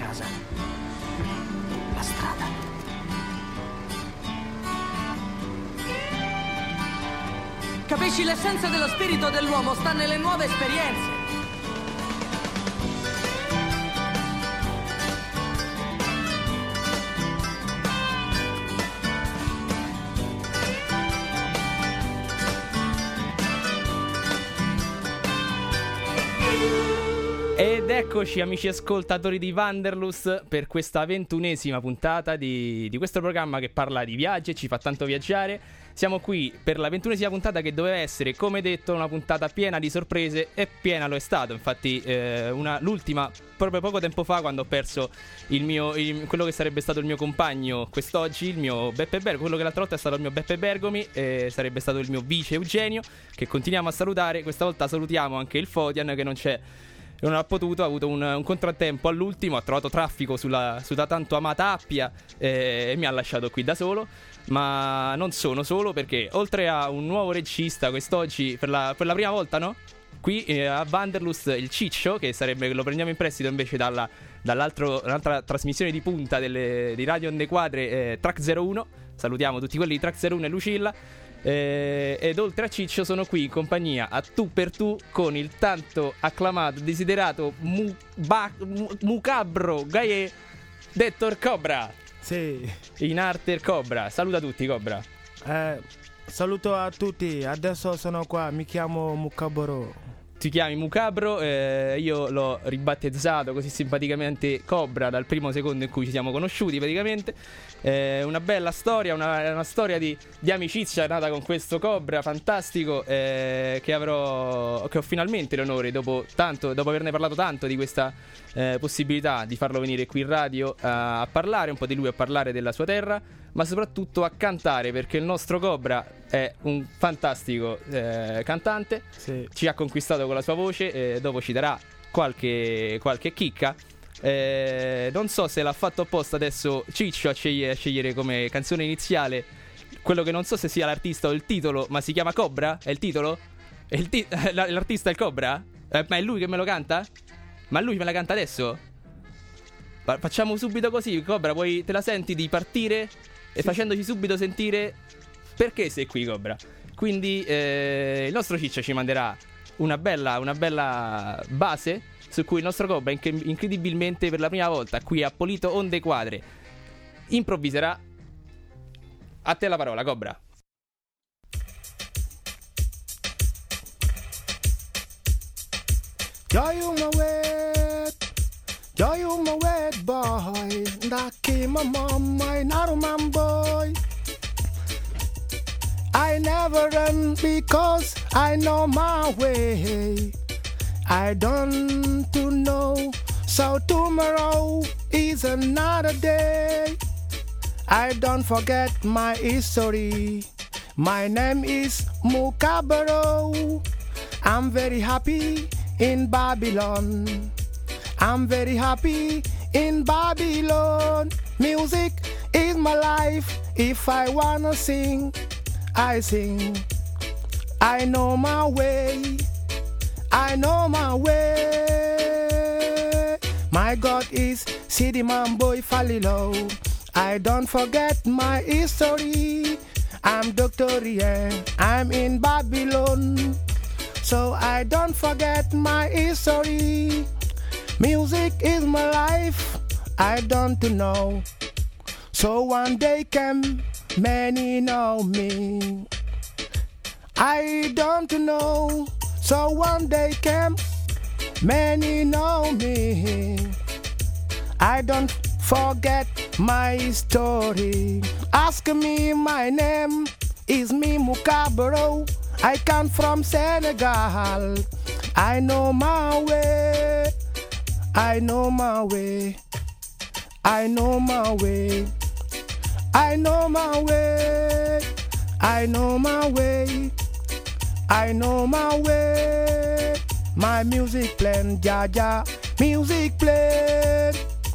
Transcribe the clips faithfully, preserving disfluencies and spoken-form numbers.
casa. La strada. Capisci, l'essenza dello spirito dell'uomo sta nelle nuove esperienze. Ed eccoci amici ascoltatori di Wanderlust per questa ventunesima puntata di, di questo programma che parla di viaggi e ci fa tanto viaggiare. Siamo qui per la ventunesima puntata che doveva essere, come detto, una puntata piena di sorprese, e piena lo è stato. Infatti eh, una, l'ultima, proprio poco tempo fa, quando ho perso il mio, il, quello che sarebbe stato il mio compagno quest'oggi, il mio Beppe Bergomi, quello che l'altra volta è stato il mio Beppe Bergomi, eh, sarebbe stato il mio vice Eugenio, che continuiamo a salutare. Questa volta salutiamo anche il Fodian, che non c'è, non ha potuto, ha avuto un, un contrattempo all'ultimo, ha trovato traffico sulla, sulla tanto amata Appia eh, e mi ha lasciato qui da solo. Ma non sono solo, perché oltre a un nuovo regista quest'oggi, per la, per la prima volta, no? Qui eh, a Wanderlust il Ciccio, che sarebbe, lo prendiamo in prestito invece dalla, dall'altro, un'altra trasmissione di punta delle, di Radio Onde Quadre, eh, Track zero uno. Salutiamo tutti quelli di Track zero uno e Lucilla. Eh, ed oltre a Ciccio sono qui in compagnia a tu per tu con il tanto acclamato, desiderato mu, ba, mu, Mucabro Gaie, detto il Cobra. Sì. In arte il Cobra. Saluta tutti, Cobra. Eh, saluto a tutti. Adesso sono qua. Mi chiamo Mucabro. Ti chiami Mucabro, eh, io l'ho ribattezzato così simpaticamente Cobra dal primo secondo in cui ci siamo conosciuti praticamente. Eh, una bella storia, una, una storia di, di amicizia nata con questo Cobra fantastico, eh, che avrò, che ho finalmente l'onore, dopo tanto, dopo averne parlato tanto di questa eh, possibilità di farlo venire qui in radio a, a parlare un po' di lui, a parlare della sua terra, ma soprattutto a cantare, perché il nostro Cobra è un fantastico eh, cantante. Sì. Ci ha conquistato con la sua voce, eh, dopo ci darà qualche, qualche chicca. Eh, non so se l'ha fatto apposta adesso Ciccio a scegliere, a scegliere come canzone iniziale quello che non so se sia l'artista o il titolo, ma si chiama Cobra? È il titolo? È il ti- l'artista è il Cobra? Eh, ma è lui che me lo canta? Ma lui me la canta adesso? Fa- facciamo subito così, Cobra, poi te la senti di partire e facendoci subito sentire perché sei qui, Cobra. Quindi eh, il nostro Ciccio ci manderà una bella, una bella base su cui il nostro Cobra inc- incredibilmente per la prima volta qui a Polito Onde Quadre improvviserà. A te la parola, Cobra. Joy on my way, joy on my way, boy. That came my mom, my Naruman boy. I never run because I know my way. I don't to know, so tomorrow is another day. I don't forget my history. My name is Mucabro. I'm very happy in Babylon. I'm very happy in Babylon. Music is my life. If I wanna sing, I sing. I know my way. I know my way. My God is City Man Boy Falilo. I don't forget my history. I'm Doctor Rien. I'm in Babylon. So I don't forget my history. Music is my life. I don't know. So one day came, many know me. I don't know. So one day came, many know me. I don't forget my story. Ask me my name, is me Mucabro. I come from Senegal. I know my way. I know my way. I know my way. I know my way. I know my way. I know my way. My music playing, ja ja. Music playing.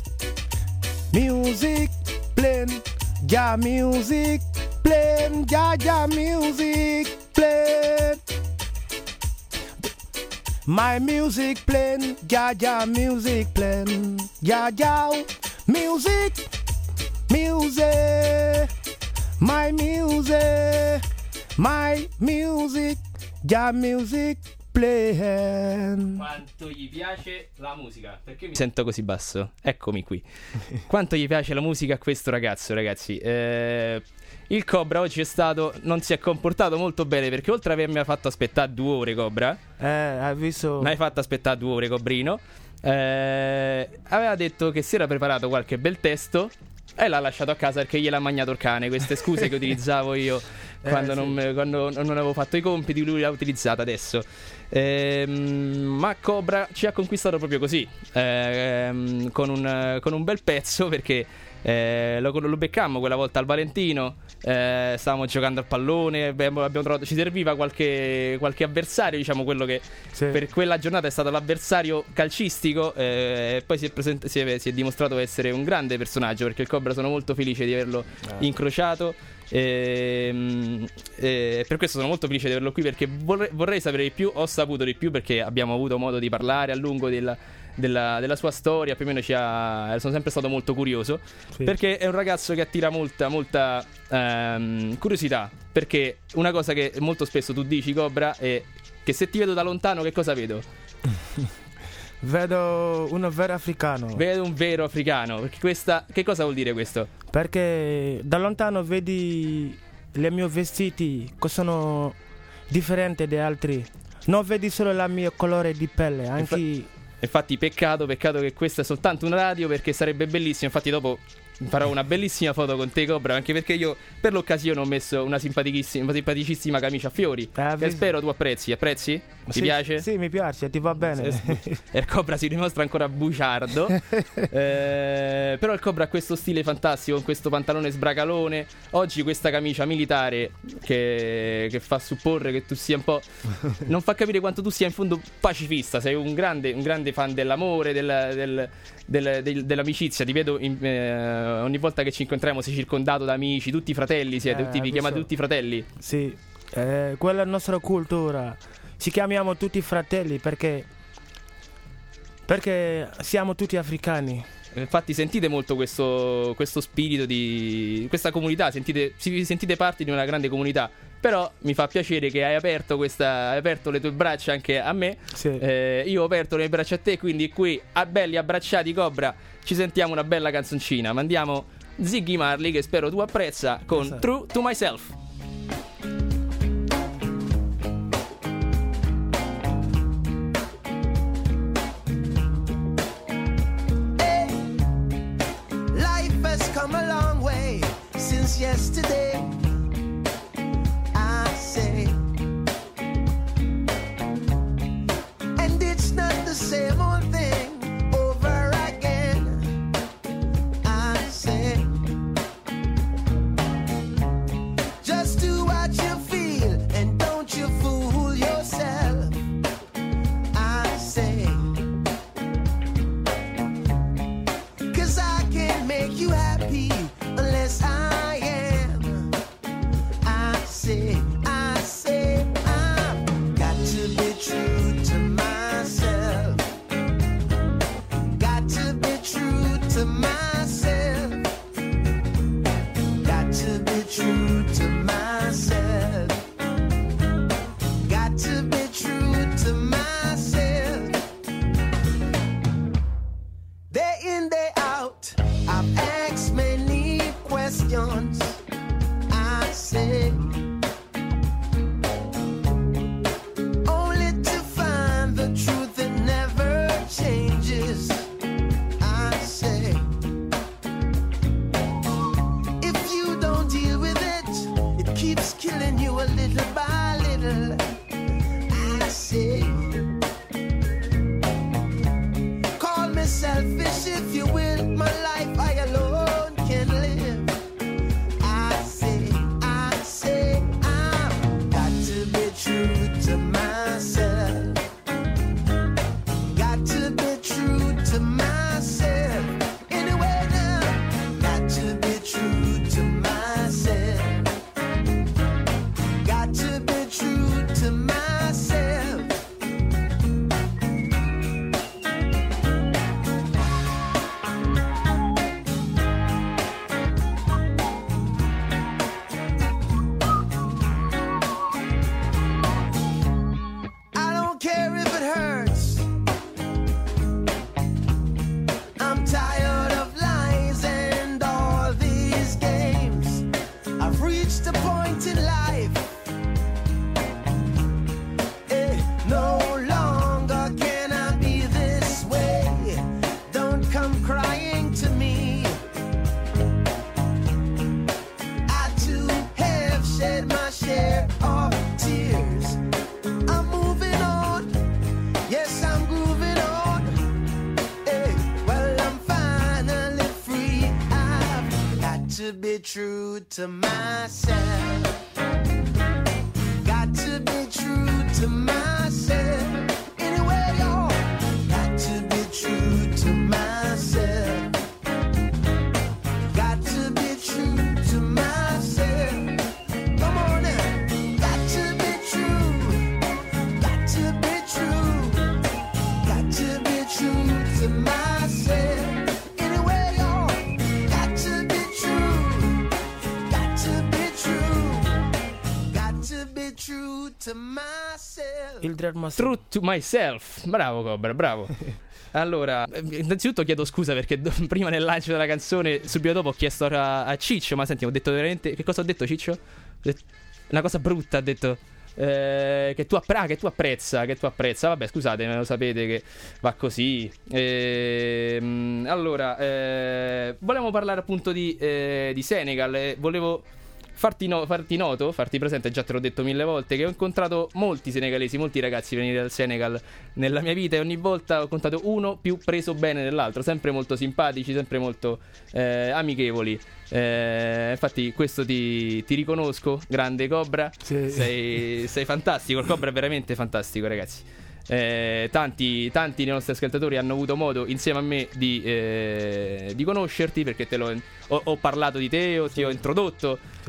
Music playing, ja music playing, ja ja music playing. My music playing, ja ja music playing, ja ja music, music, my music, my music, ja music playing. Quanto gli piace la musica? Perché mi sento così basso? Eccomi qui. Quanto gli piace la musica a questo ragazzo, ragazzi. Eh, il Cobra oggi è stato, non si è comportato molto bene, perché oltre ad avermi fatto aspettare due ore, Cobra, Eh, hai visto? mi hai fatto aspettare due ore, Cobrino. Eh, aveva detto che si era preparato qualche bel testo e l'ha lasciato a casa perché gliel'ha mangiato il cane. Queste scuse che utilizzavo io quando, Eh, non, sì. quando non avevo fatto i compiti, lui le ha utilizzate adesso. Ehm, ma Cobra ci ha conquistato proprio così, ehm, con, un, con un bel pezzo, perché eh, lo, lo beccammo quella volta al Valentino. Eh, stavamo giocando al pallone, abbiamo, abbiamo trovato, ci serviva qualche, qualche avversario, diciamo, quello che Sì. per quella giornata è stato l'avversario calcistico, eh, e poi si è, present- si, è, si è dimostrato essere un grande personaggio, perché il Cobra sono molto felice di averlo Eh. incrociato. E, e per questo sono molto felice di averlo qui, perché vorrei, vorrei sapere di più. Ho saputo di più perché abbiamo avuto modo di parlare a lungo della, della, della sua storia. Più o meno ci ha, sono sempre stato molto curioso, Sì. perché è un ragazzo che attira molta, molta ehm, curiosità. Perché una cosa che molto spesso tu dici, Cobra, è che se ti vedo da lontano, che cosa vedo? Vedo uno vero africano. Vedo un vero africano. Perché questa, che cosa vuol dire questo? Perché da lontano vedi i miei vestiti che sono differenti da altri. Non vedi solo il mio colore di pelle, anche... Infatti peccato, peccato che questa è soltanto una radio, perché sarebbe bellissimo. Infatti dopo farò una bellissima foto con te, Cobra, anche perché io per l'occasione ho messo una simpaticissima, una simpaticissima camicia a fiori, Ah, che vi- spero tu apprezzi. Apprezzi? Ti Sì, piace? Sì, mi piace, ti va bene. E il Cobra si dimostra ancora bugiardo. eh, Però il Cobra ha questo stile fantastico, con questo pantalone sbracalone. Oggi questa camicia militare che, che fa supporre che tu sia un po'... non fa capire quanto tu sia in fondo pacifista. Sei un grande, un grande fan dell'amore, del, del, del, del- dell'amicizia. Ti vedo in- eh, ogni volta che ci incontriamo sei circondato da amici, tutti fratelli siete, Eh, tutti, vi lo chiamate so. tutti fratelli. Sì, eh, quella è la nostra cultura. Ci chiamiamo tutti fratelli perché perché siamo tutti africani. Infatti sentite molto questo, questo spirito di questa comunità, sentite, si- sentite parte di una grande comunità. Però mi fa piacere che hai aperto questa, hai aperto le tue braccia anche a me. Sì. Eh, io ho aperto le mie braccia a te, quindi qui a belli abbracciati, Cobra, ci sentiamo una bella canzoncina. Mandiamo Ziggy Marley, che spero tu apprezza, con Esatto. True to Myself. Life has come a long way since yesterday. I say, and it's not the same old thing over again. I say, just do what you feel and don't you fool yourself. I say, 'cause I can't make you happy unless I am. I say, I say, I've got to be true to myself. Got to be true to myself. Got to be true to myself. Got to be true to myself. Day in, day out, I've asked many questions. I say, only to find the truth that never changes. I say, if you don't deal with it, it keeps killing you a little by little. I say, call me selfish if you will, my life I alone can live. I say, I say, I've got to be true to myself. Got to be true to myself. Anyway now, got to be true to myself. Got to be true to myself. I'm grooving on. Hey, well, I'm finally free. I've got to be true to myself. Got to be true to myself. Anyway, y'all, got to be true to myself. Got to be true to myself. Come on now. Got to be true. Got to be true. Got to be true to myself. Anyway, y'all, got to be true. Got to be true. Got to be true to myself. Il Dread Master. True to myself. Bravo Cobra, bravo. Allora, eh, innanzitutto chiedo scusa perché do- prima nel lancio della canzone, subito dopo ho chiesto a, a Ciccio, ma senti, ho detto veramente... Che cosa ho detto, Ciccio? Ho detto- una cosa brutta, ha detto... eh, che tu appra- che tu apprezza, che tu apprezza. Vabbè, scusate, lo sapete che va così. Ehm, allora, eh, volevamo parlare appunto di, eh, di Senegal. E volevo farti, no- farti noto, farti presente, già te l'ho detto mille volte, che ho incontrato molti senegalesi, molti ragazzi venire dal Senegal nella mia vita, e ogni volta ho contato uno più preso bene dell'altro, sempre molto simpatici, sempre molto eh, amichevoli. Eh, infatti questo ti, ti riconosco, grande Cobra. Sì. sei, sei fantastico, il Cobra è veramente fantastico, ragazzi. Eh, tanti, tanti dei nostri ascoltatori hanno avuto modo insieme a me di, eh, di conoscerti, perché te l'ho, ho, ho parlato di te, o ti ho introdotto. Sì.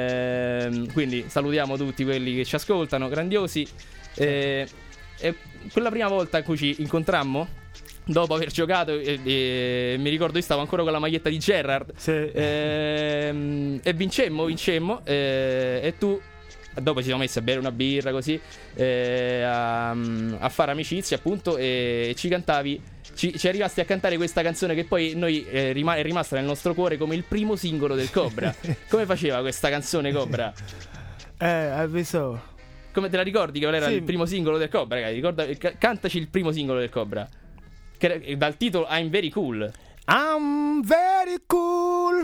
Eh, quindi salutiamo tutti quelli che ci ascoltano, grandiosi. Eh, e quella prima volta in cui ci incontrammo, dopo aver giocato, e, e, mi ricordo io stavo ancora con la maglietta di Gerrard. Sì. Ehm, e vincemmo, vincemmo. eh, e tu, dopo ci siamo messi a bere una birra così, eh, a, a fare amicizia appunto, e, e ci cantavi, ci, ci arrivasti a cantare questa canzone che poi noi eh, rima- è rimasta nel nostro cuore come il primo singolo del Cobra. Come faceva questa canzone, Cobra? Eh, hai visto? Come te la ricordi che era Sì. il primo singolo del Cobra? Ragazzi, ricorda, ca- cantaci il primo singolo del Cobra, che era- dal titolo I'm Very Cool. I'm very cool.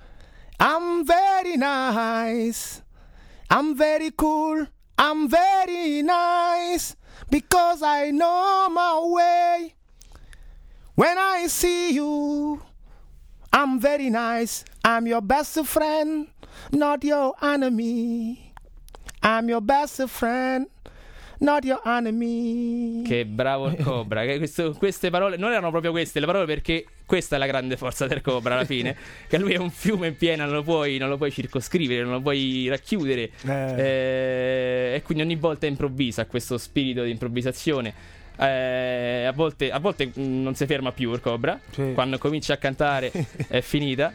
I'm very nice. I'm very cool. I'm very nice. Because I know my way. When I see you, I'm very nice. I'm your best friend, not your enemy. I'm your best friend, not your enemy. Che bravo il Cobra. Che questo- queste parole non erano proprio queste le parole, perché questa è la grande forza del Cobra alla fine. Che lui è un fiume in piena, non lo puoi, non lo puoi circoscrivere, non lo puoi racchiudere. Eh. Eh, e quindi ogni volta improvvisa, questo spirito di improvvisazione. Eh, a volte, a volte mh, non si ferma più il Cobra. Sì. Quando comincia a cantare è finita.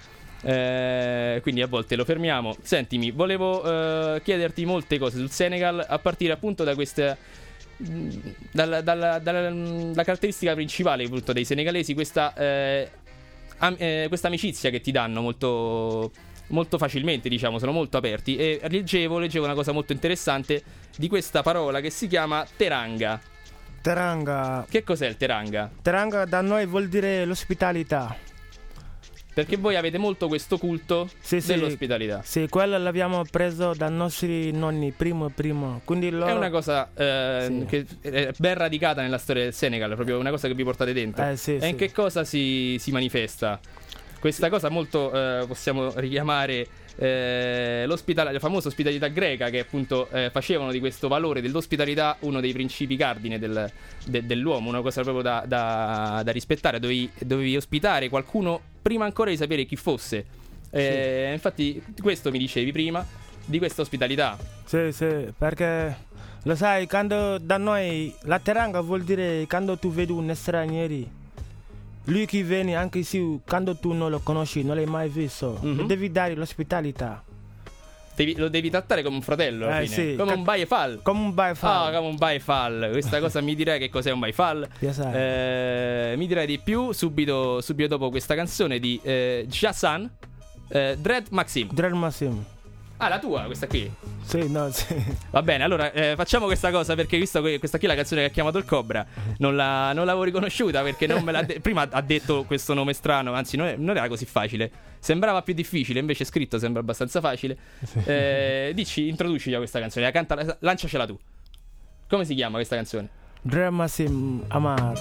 Eh, quindi a volte lo fermiamo. Sentimi, volevo eh, chiederti molte cose sul Senegal, a partire appunto da questa mh, dalla, dalla, dalla, mh, la caratteristica principale appunto dei senegalesi, questa eh, am- eh, questa amicizia che ti danno molto molto facilmente, diciamo, sono molto aperti. E leggevo, leggevo una cosa molto interessante di questa parola che si chiama teranga. Teranga. Che cos'è il teranga? Teranga da noi vuol dire l'ospitalità. Perché voi avete molto questo culto Sì, sì. dell'ospitalità. Sì, quello l'abbiamo preso dai nostri nonni, primo primo. Quindi loro... È una cosa eh, Sì. che è ben radicata nella storia del Senegal, è proprio una cosa che vi portate dentro. Eh, sì, e in sì. che cosa si, si manifesta? Questa cosa molto eh, possiamo richiamare eh, l'ospitalità, la famosa ospitalità greca, che appunto eh, facevano di questo valore dell'ospitalità uno dei principi cardine del, de- dell'uomo, una cosa proprio da, da, da rispettare. Dovevi, dovevi ospitare qualcuno prima ancora di sapere chi fosse. Eh, infatti questo mi dicevi prima di questa ospitalità. Sì, sì, perché lo sai, quando da noi la teranga vuol dire quando tu vedi un straniero, lui che viene anche se quando tu non lo conosci, non l'hai mai visto, Mhm. gli devi dare l'ospitalità. Devi- lo devi trattare come un fratello alla Eh, fine, sì. come Ca- un baifal. Come un baifal. Ah, come un baifal. Questa cosa mi direi che cos'è un baifal. Ya sai. Eh, mi direi di più subito, subito dopo questa canzone di eh, Jassan, eh, Dread Maxim. Dread Massim. Ah, la tua, questa qui. Sì, no, sì. Va bene, allora eh, facciamo questa cosa, perché visto que- questa qui è la canzone che ha chiamato il Cobra, non, la, non l'avevo riconosciuta perché non me l'ha de- prima ha detto questo nome strano, anzi non, è- non era così facile, sembrava più difficile, invece scritto sembra abbastanza facile. Eh, dici, introduci già questa canzone, la canta, la- lanciacela tu. Come si chiama questa canzone? Dre Massim Amar.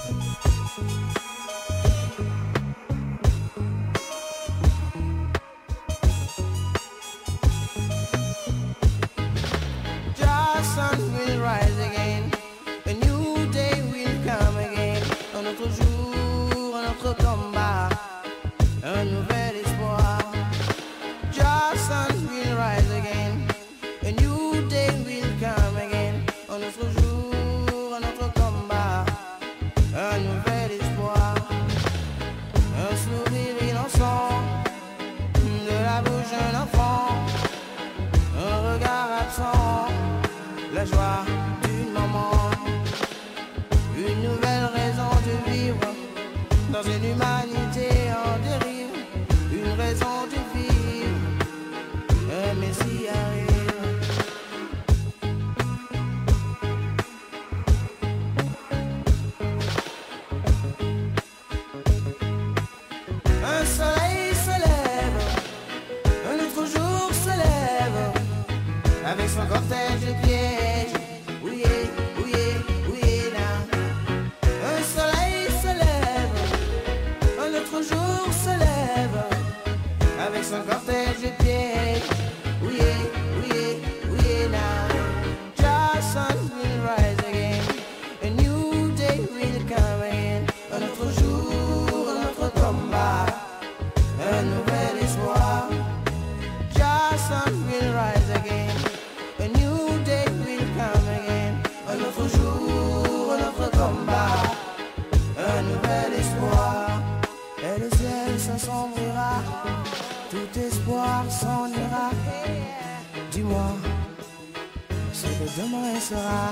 Sun will rise again, a new day will come again. Un autre jour, un autre combat, un nouvel espoir. Just sun will rise again, a new day will come again. Un autre jour, un autre combat, un nouvel espoir. Un sourire innocent de la bouche d'un enfant, un regard absent, la joie d'une maman, une nouvelle raison de vivre dans une humanité en dérive, une raison de vivre, un messie arrive. Un soleil se lève, un autre jour se lève, avec son cortège de pièges, oui, oui, oui, là. Un soleil se lève, un autre jour se lève, avec son cortège de pièges, oui, oui, oui, là. Just sun will rise again, a new day will come again. Un autre jour, un autre combat, un nouvel espoir. Just sun will rise again. A new day will come again. Un autre jour, un autre combat, un nouvel espoir. Et le ciel s'assombrira, tout espoir s'en ira. Dis-moi ce que demain sera.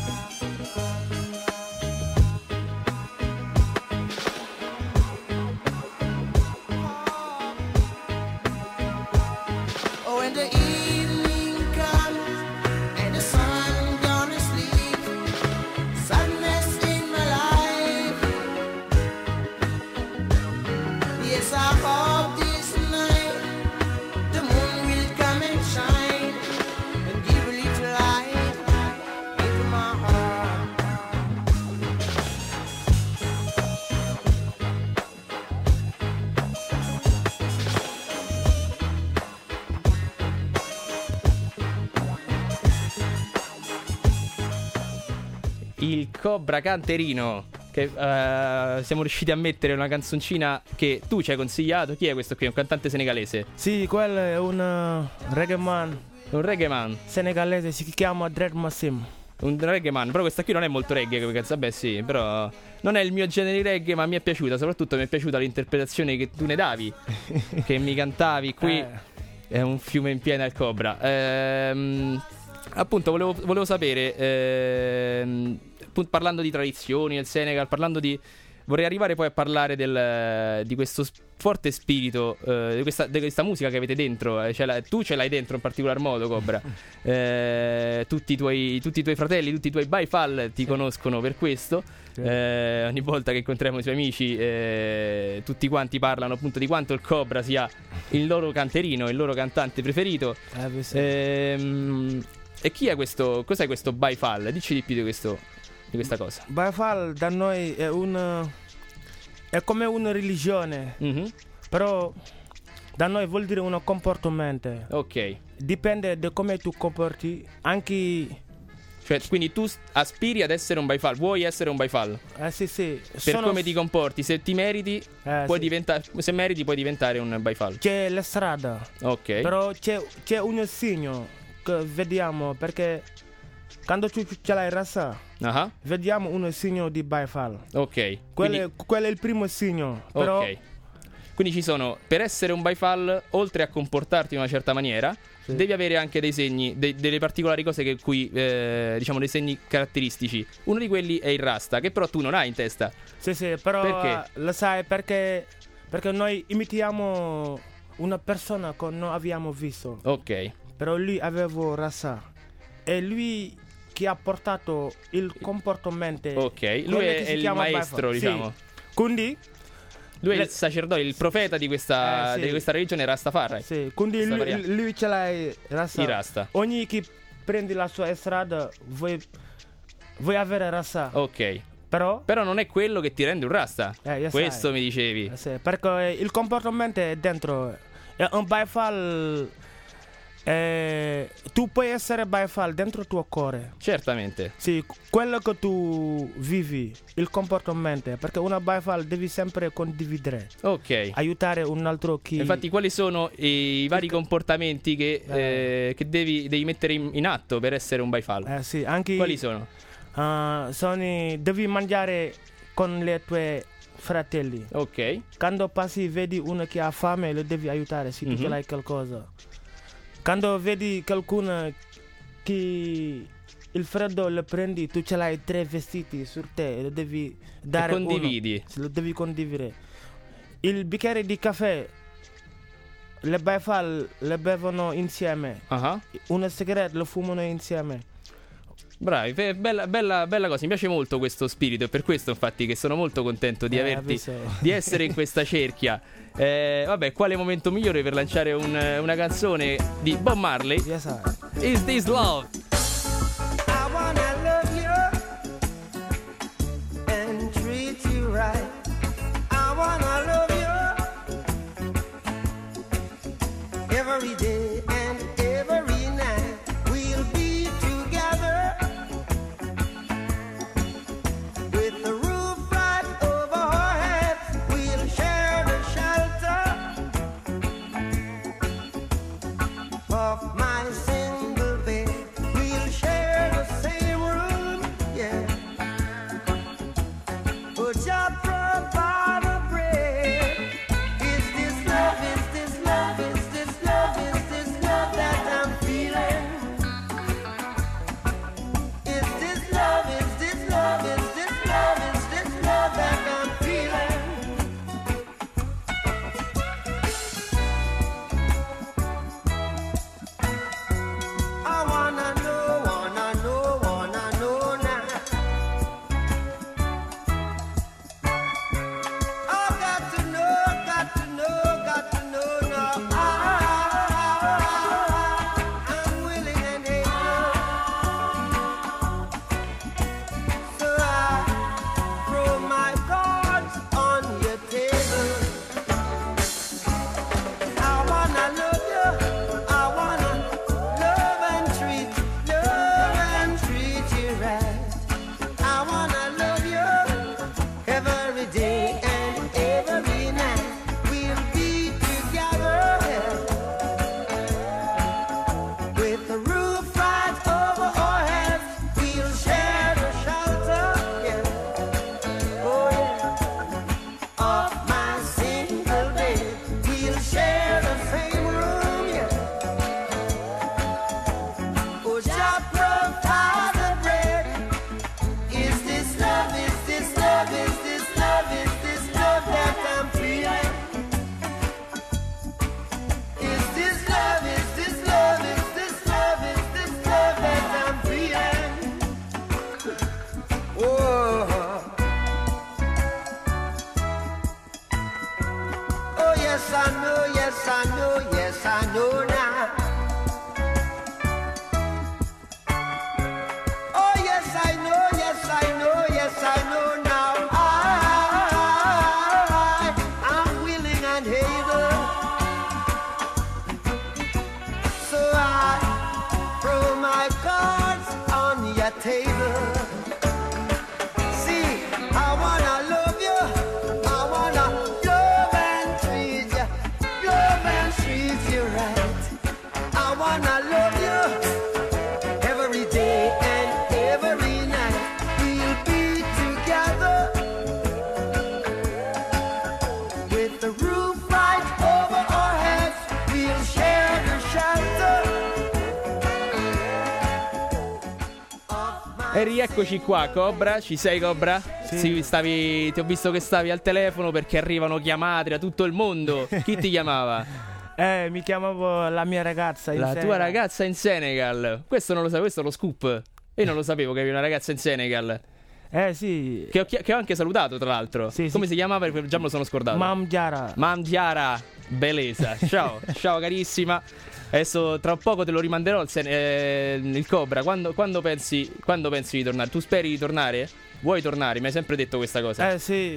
Oh, and the evening comes and the sun gonna sleep. Sadness in my life. Yes, I hope this night the moon will come and shine and give a little light into my heart. Il Cobra Canterino, che eh, siamo riusciti a mettere una canzoncina che tu ci hai consigliato. Chi è questo qui? Un cantante senegalese? Sì, quello è un uh, reggae man Un reggae man. senegalese, si chiama Dre Massim. Un reggae man. Però questa qui non è molto reggae come canzone. Vabbè sì, però non è il mio genere di reggae, ma mi è piaciuta. Soprattutto mi è piaciuta l'interpretazione che tu ne davi, che mi cantavi qui. Eh. È un fiume in piena il Cobra. Ehm, appunto volevo, volevo sapere, ehm, appunto, parlando di tradizioni del Senegal, parlando di... Vorrei arrivare poi a parlare del, di questo sp- forte spirito, eh, di, questa, di questa musica che avete dentro. Eh, ce l'hai- tu ce l'hai dentro in particolar modo, Cobra. Eh, tutti, i tuoi, tutti i tuoi fratelli, tutti i tuoi Baifal ti conoscono per questo. Eh, ogni volta che incontriamo i suoi amici, eh, tutti quanti parlano appunto di quanto il Cobra sia il loro canterino, il loro cantante preferito. Eh, beh, sì. Ehm, e chi è questo? Cos'è questo Baifal? Dici di più di questo, di questa cosa. Baifal da noi è un è come una religione, Mhm. però da noi vuol dire un comportamento. Ok. Dipende da come tu comporti, anche Cioè, quindi tu s- aspiri ad essere un Baifal, vuoi essere un Baifal? eh, sì, sì, Per sono- come ti comporti, se ti meriti, eh, puoi sì. diventare, se meriti puoi diventare un Baifal. C'è la strada, Ok. però c'è, c'è un segno che vediamo, perché quando tu ce l'hai rasa, Ah, vediamo un segno di Baifal. ok. Quello, Quindi, è, quello è il primo segno, però ok. Quindi ci sono, per essere un Baifal, oltre a comportarti in una certa maniera, Sì. devi avere anche dei segni, de- delle particolari cose che qui, eh, diciamo, dei segni caratteristici. Uno di quelli è il Rasta, che però tu non hai in testa. sì, sì, però Perché? eh, lo sai perché, perché noi imitiamo una persona che non abbiamo visto, Ok. però lui aveva rasa e lui che ha portato il comportamento. Ok, lui quello è- che si è il chiama maestro, Baifal. Sì. diciamo. Quindi, Lui è Le- il sacerdote, il profeta di questa, Eh, sì. di questa religione Rastafari. sì, quindi Questa lui, variante. lui ce l'ha rasa. I Rasta. Ogni chi prende la sua strada vuoi, vuoi avere rasta. Ok. Però, Però non è quello che ti rende un rasta. Eh, io Questo sai. mi dicevi. eh, sì, perché il comportamento è dentro. È un bifal. Eh, tu puoi essere bifal dentro il tuo cuore. Certamente. Sì, quello che tu vivi, il comportamento, perché una bifal devi sempre condividere, Ok. aiutare un altro chi. Infatti, quali sono i vari comportamenti che, eh, che devi, devi mettere in, in atto per essere un bifal? Eh sì, anche Quali sono? uh, sono, devi mangiare con i tuoi fratelli. Ok. Quando passi vedi uno che ha fame, lo devi aiutare se tu Mhm. ce l'hai qualcosa. Quando vedi qualcuno che il freddo lo prendi, tu ce l'hai tre vestiti su te, lo devi dare E condividi. uno. Se lo devi condividere. Il bicchiere di caffè, le bifal le bevono insieme. Ah. Una sigaretta lo fumano insieme. Bravi, fe- bella, bella, bella cosa. Mi piace molto questo spirito. È per questo, infatti, che sono molto contento di Eh, averti, avviso. di essere in questa cerchia. Eh, vabbè, quale momento migliore per lanciare un- una canzone di Bob Marley? Yes, sir. Is This Love? I wanna love you and treat you right. I wanna love you every day and every night. We'll be together with the roof right over our heads. We'll share the shelter of my single bed. We'll share the same room, yeah. But you provide the bread. Is this love? Is this love? Is this love? Is this love that I'm feeling? Is this love? Is this love? Is this love? Is this love that I'm feeling? I wanna know, wanna know, wanna know now. I got to know, got to know, got to know now. I, I'm willing and able, so I throw my cards on your table. I wanna love you, I wanna love and treat, love and treat you right. I wanna love you every day and every night. We'll be together with the roof right over our heads. We'll share the shelter, yeah. Oh yeah, of my single bed. We'll share the same room, yeah. Oh, Jah provide the bread. Is this love? Is this love? Is this love? Is this love that I'm feeling? Is this love? Is this love? Is this love? Is this love that I'm feeling? Oh, oh yes I know, yes I know, yes I know now. Oh yes I know, yes I know, yes I know now. I, I'm willing and able, so I throw my cards on your table. See, I wanna love you, I wanna love and treat you, love and treat you right. I wanna love you every day and every night. We'll be together with the roof right over our heads. We'll share the shelter of my E rieccoci qua, Cobra. Ci sei, Cobra? Sì. stavi, ti ho visto che stavi al telefono perché arrivano chiamate da tutto il mondo. Chi ti chiamava? Eh, mi chiamavo la mia ragazza. in La Senegal. tua ragazza in Senegal. Questo non lo sapevo, questo è lo scoop. Io non lo sapevo che avevi una ragazza in Senegal. Eh sì. Che ho, chi- che ho anche salutato, tra l'altro. Sì, Come sì. si chiamava? Perché già me lo sono scordato. Mam Chiara. Mam Chiara, bellezza. Ciao, ciao carissima. Adesso tra poco te lo rimanderò il, sen- eh, il Cobra. Quando, quando, pensi, quando pensi di tornare? Tu speri di tornare? Vuoi tornare? Mi hai sempre detto questa cosa. Eh sì.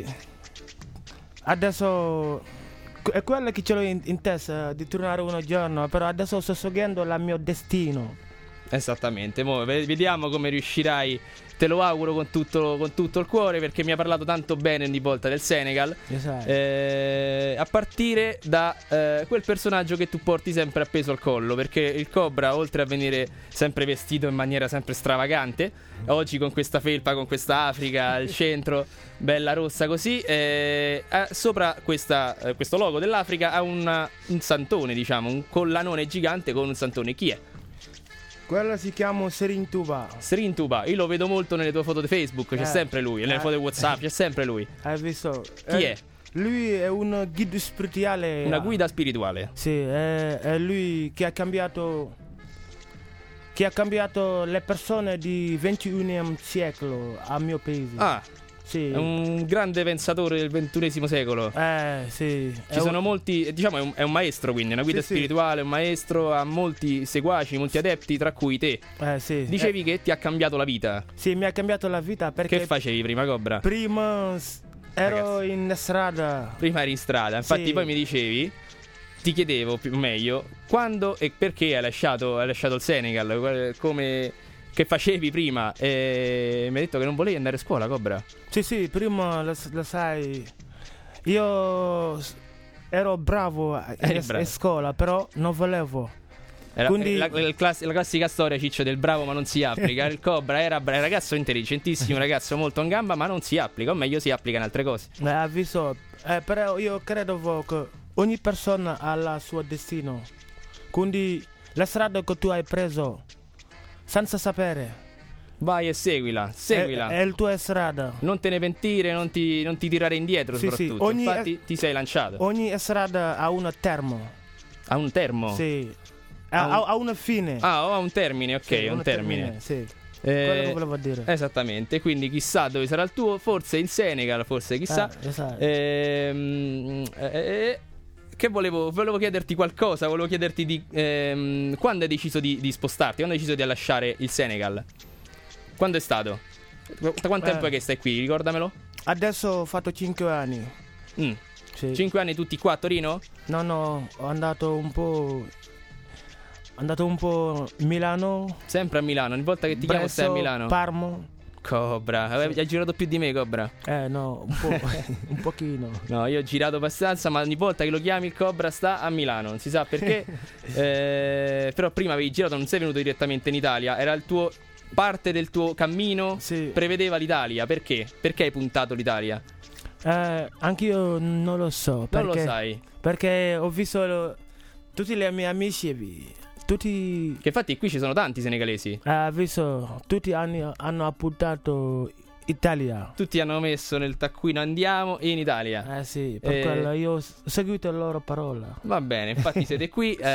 Adesso è quello che ce l'ho in, in testa di tornare un giorno, però adesso sto seguendo il mio destino. Esattamente, mo ve- vediamo come riuscirai. Te lo auguro con tutto, con tutto il cuore, perché mi ha parlato tanto bene ogni volta del Senegal. Esatto. Eh, a partire da eh, quel personaggio che tu porti sempre appeso al collo, perché il Cobra, oltre a venire sempre vestito in maniera sempre stravagante, oggi con questa felpa, con questa Africa al centro, bella rossa così, eh, ha sopra questa, eh, questo logo dell'Africa ha una, un santone, diciamo, un collanone gigante con un santone. Chi è? Quello si chiama Serin Tuba. Serin Tuba, io lo vedo molto nelle tue foto di Facebook, c'è Eh. sempre lui, e nelle Eh. foto di WhatsApp c'è sempre lui. Hai visto? Chi Eh, è? Lui è un guida spirituale. Una guida spirituale. Sì, è, è lui che ha cambiato che ha cambiato le persone di ventunesimo secolo a mio paese. Ah, sì. è un grande pensatore del ventunesimo secolo. Eh, sì. Ci È sono un- molti, diciamo, è un, è un maestro, quindi, una guida Sì, sì. spirituale, un maestro, ha molti seguaci, molti adepti, tra cui te. Eh, sì. Dicevi che ti ha cambiato la vita. Eh, sì, mi ha cambiato la vita perché Che facevi prima, Cobra? prima s- ero Ragazzi. in strada. Prima eri in strada, infatti Sì. poi mi dicevi, ti chiedevo più meglio, quando e perché hai lasciato, hai lasciato il Senegal, qual- come, che facevi prima, e mi hai detto che non volevi andare a scuola, Cobra. Sì, sì, prima lo, s- lo sai, io s- ero bravo a- Eri in, bravo. in scuola, però non volevo. Era, Quindi- la, la class- la classica storia, Ciccio, del bravo ma non si applica. Il Cobra era bra- ragazzo intelligentissimo, ragazzo molto in gamba, ma non si applica, o meglio si applica in altre cose. Eh, ha visto, eh, però io credo che ogni persona ha il suo destino. Quindi la strada che tu hai preso senza sapere Vai e seguila, seguila. è, è la tua strada. Non te ne pentire, non ti, non ti tirare indietro, Sì, sì, soprattutto. ogni- Infatti ti sei lanciato. Ogni strada ha un termo. Ha un termo. Sì. Ha Ha, un- ha- ha una fine. Ah, ha un termine, ok, Sì, un una termine. Sì. Eh, Quello che volevo dire. Esattamente, quindi chissà dove sarà il tuo, forse il Senegal, forse chissà. Eh, esatto. Ehm, eh, eh, che volevo, volevo chiederti qualcosa, volevo chiederti di ehm, quando hai deciso di, di spostarti, quando hai deciso di lasciare il Senegal? Quando è stato? Da quanto Eh. tempo è che stai qui? Ricordamelo. Adesso ho fatto cinque anni. Mm. Sì. Cinque anni tutti qua a Torino? No, no, ho andato un po'. Andato un po' a Milano. Sempre a Milano, ogni volta che ti chiamo stai a Bresso, Milano. Parmo. Cobra, Sì. hai girato più di me, Cobra. Eh no, un po'. un pochino. No, io ho girato abbastanza, ma ogni volta che lo chiami il Cobra sta a Milano, non si sa perché. Eh, però prima avevi girato, non sei venuto direttamente in Italia, era il tuo parte del tuo cammino, Sì. prevedeva l'Italia. Perché? Perché hai puntato l'Italia? Eh, anch'io non lo so. Perché, Non lo sai. Perché ho visto lo- tutti i miei amici. vi- Tutti. Che infatti qui ci sono tanti senegalesi. Eh, ho visto. Tutti hanno, hanno appuntato Italia. Tutti hanno messo nel taccuino andiamo in Italia. Eh sì, per Eh. quello io ho seguito la loro parola. Va bene, infatti siete qui. eh,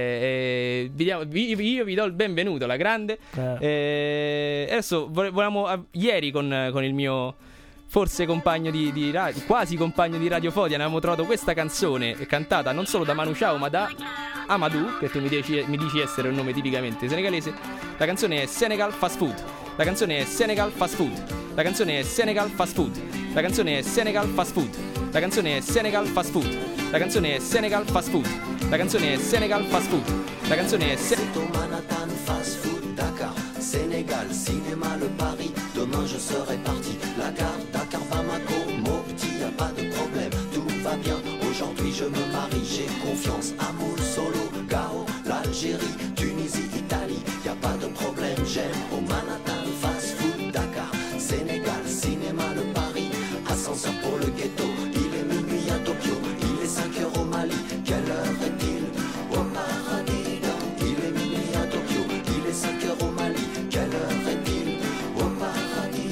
eh, vi diamo- vi- io vi do il benvenuto alla grande. Eh. Eh, adesso vole- volevamo ah, ieri con, con il mio forse compagno di, di radio, quasi compagno di Radio Fodia, ne avevamo trovato questa canzone cantata non solo da Manu Chao ma da Amadou, che tu mi dici, mi dici essere un nome tipicamente senegalese. La canzone è Senegal Fast Food. La canzone è Senegal Fast Food. La canzone è Senegal Fast Food. La canzone è Senegal Fast Food. La canzone è Senegal Fast Food. La canzone è Senegal Fast Food. La canzone è Senegal Fast Food. La canzone è Se- C'est au Manhattan, fast food, Dakar, Sénégal, cinéma, le Paris. Demain je serai parti. La gare, Dakar, Bamako, Mopti, y a pas de problème, tout va bien. Aujourd'hui je me marie, j'ai confiance. Amour, Solo, Gao, l'Algérie, Tunisie, Italie. Y a pas de problème, j'aime au Manhattan, fast food, Dakar, Sénégal, cinéma, le Paris. Ascenseur pour le ghetto, il est minuit à Tokyo, il est cinq heures au Mali. Quelle heure est-il? Au paradis, il est minuit à Tokyo, il est cinq heures au Mali. Quelle heure est-il? Au paradis.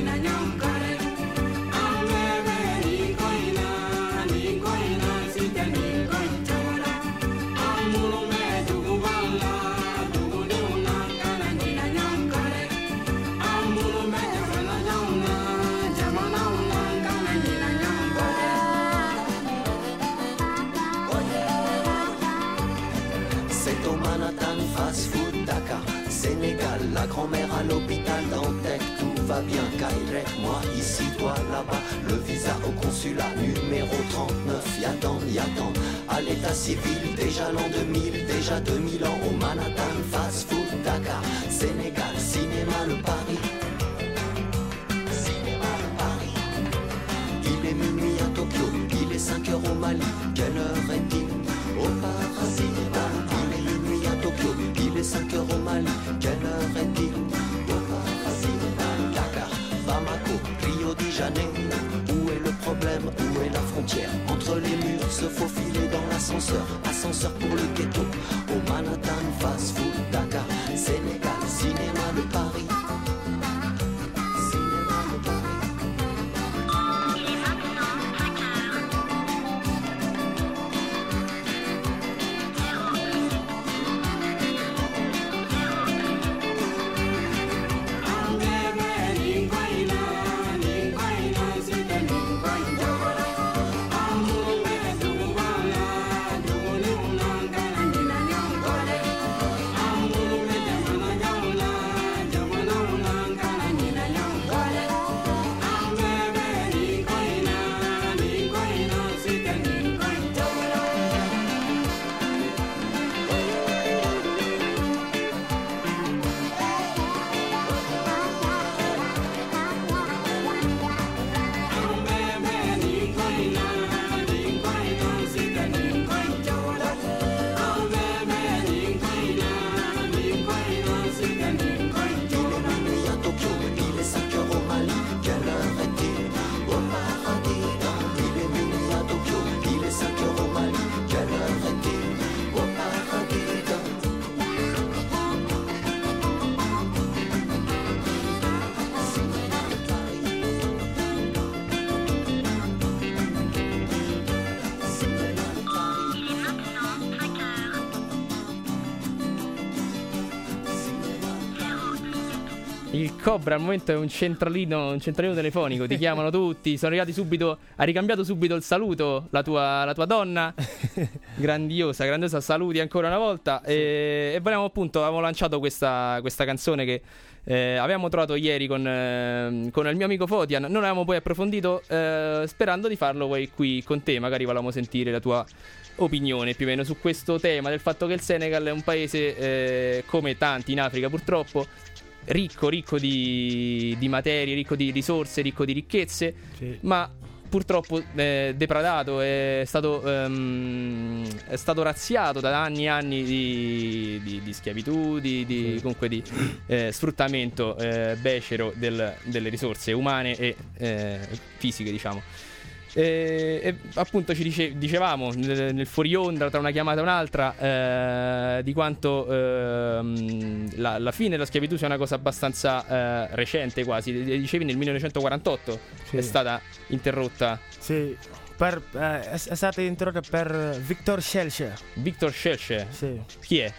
Ni koina, ni koina, si te est au Manhattan, fast food, Dakar, Sénégal, la grand-mère à l'hôpital Dantec, tout va bien, Caire, moi ici, toi là-bas, le visa au consulat numéro trente-neuf, y'attend, y'attend, à l'état civil, déjà l'an deux mille, déjà deux mille ans, au Manhattan, fast food, Dakar, Sénégal, cinéma, le Paris. Il est minuit à Tokyo, il est cinq heures au Mali, quelle heure est-il au paradis? Il est minuit à Tokyo, il est cinq heures au Mali, quelle heure est-il au paradis? Dakar, Bamako, Rio de Janeiro, où est le problème, où est la frontière? Entre les murs, se faufiler dans l'ascenseur, ascenseur pour le ghetto, au Manhattan, fast food, Dakar, Sénégal, cinéma de Paris. Il Cobra al momento è un centralino, un centralino telefonico, ti chiamano tutti, sono arrivati subito, ha ricambiato subito il saluto, la tua, la tua donna, grandiosa, grandiosa, saluti ancora una volta, sì. e, e volevamo appunto, avevamo lanciato questa, questa canzone che eh, avevamo trovato ieri con, eh, con il mio amico Fotian, non avevamo poi approfondito, eh, sperando di farlo poi qui con te, magari volevamo sentire la tua opinione più o meno su questo tema, del fatto che il Senegal è un paese, eh, come tanti in Africa purtroppo, ricco, ricco di, di materie, ricco di risorse, ricco di ricchezze, sì. ma purtroppo eh, depradato, è stato, um, è stato razziato da anni e anni di, di, di schiavitù, di, di, sì. comunque di eh, sfruttamento eh, becero del, delle risorse umane e eh, fisiche, diciamo. E, e appunto ci dice, dicevamo nel, nel fuori onda tra una chiamata e un'altra eh, di quanto eh, la, la fine della schiavitù sia una cosa abbastanza eh, recente, quasi. Dicevi nel millenovecentoquarantotto, sì. è stata interrotta. Sì, per, eh, è, è stata interrotta per Victor Schellcher. Victor Schellcher? Sì. Chi è?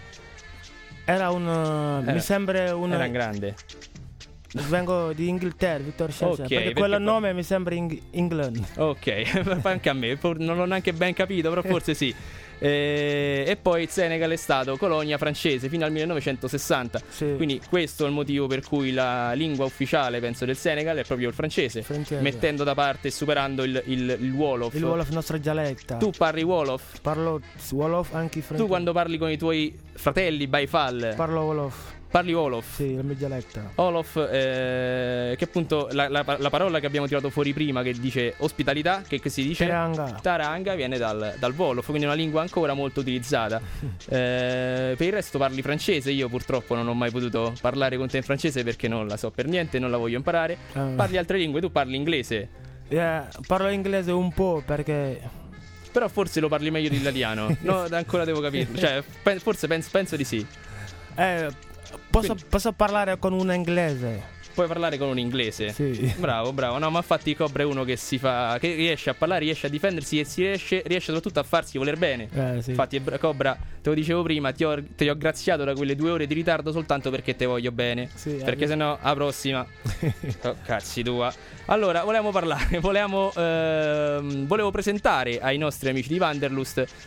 Era un era, mi sembra un era un grande. Vengo di Inghilterra, Victor Schellcher, okay, perché quello nome mi sembra in England. Ok, anche a me, non l'ho neanche ben capito, però forse sì. E, e poi il Senegal è stato colonia francese fino al millenovecentosessanta, sì. Quindi questo è il motivo per cui la lingua ufficiale, penso, del Senegal è proprio il francese, francese. Mettendo da parte e superando il, il, il Wolof. Il Wolof, nostra dialetta. Tu parli Wolof? Parlo Wolof anche francese. Tu quando parli con i tuoi fratelli Baifal parlo Wolof. Parli Wolof? Sì, la mia dialetta. Wolof, eh, che appunto la, la, la parola che abbiamo tirato fuori prima, che dice ospitalità, che, che si dice Taranga. Taranga, viene dal, dal Wolof, quindi è una lingua ancora molto utilizzata. eh, per il resto parli francese. Io purtroppo non ho mai potuto parlare con te in francese perché non la so per niente, non la voglio imparare. uh. Parli altre lingue, tu parli inglese? Yeah, parlo inglese un po' perché... Però forse lo parli meglio dell'italiano. No, ancora devo capirlo. Cioè, pe- forse penso, penso di sì. Eh... Posso, posso parlare con un inglese? Puoi parlare con un inglese? Sì. Bravo, bravo. No, ma infatti Cobra è uno che si fa, che riesce a parlare, riesce a difendersi e si riesce, riesce soprattutto a farsi voler bene. Eh, sì. Infatti Cobra, te lo dicevo prima, ti ho, ti ho graziato da quelle due ore di ritardo soltanto perché te voglio bene. Sì, perché eh, sennò la prossima oh, cazzi tua. Allora, volevamo parlare, volevamo, ehm, volevo presentare ai nostri amici di Wanderlust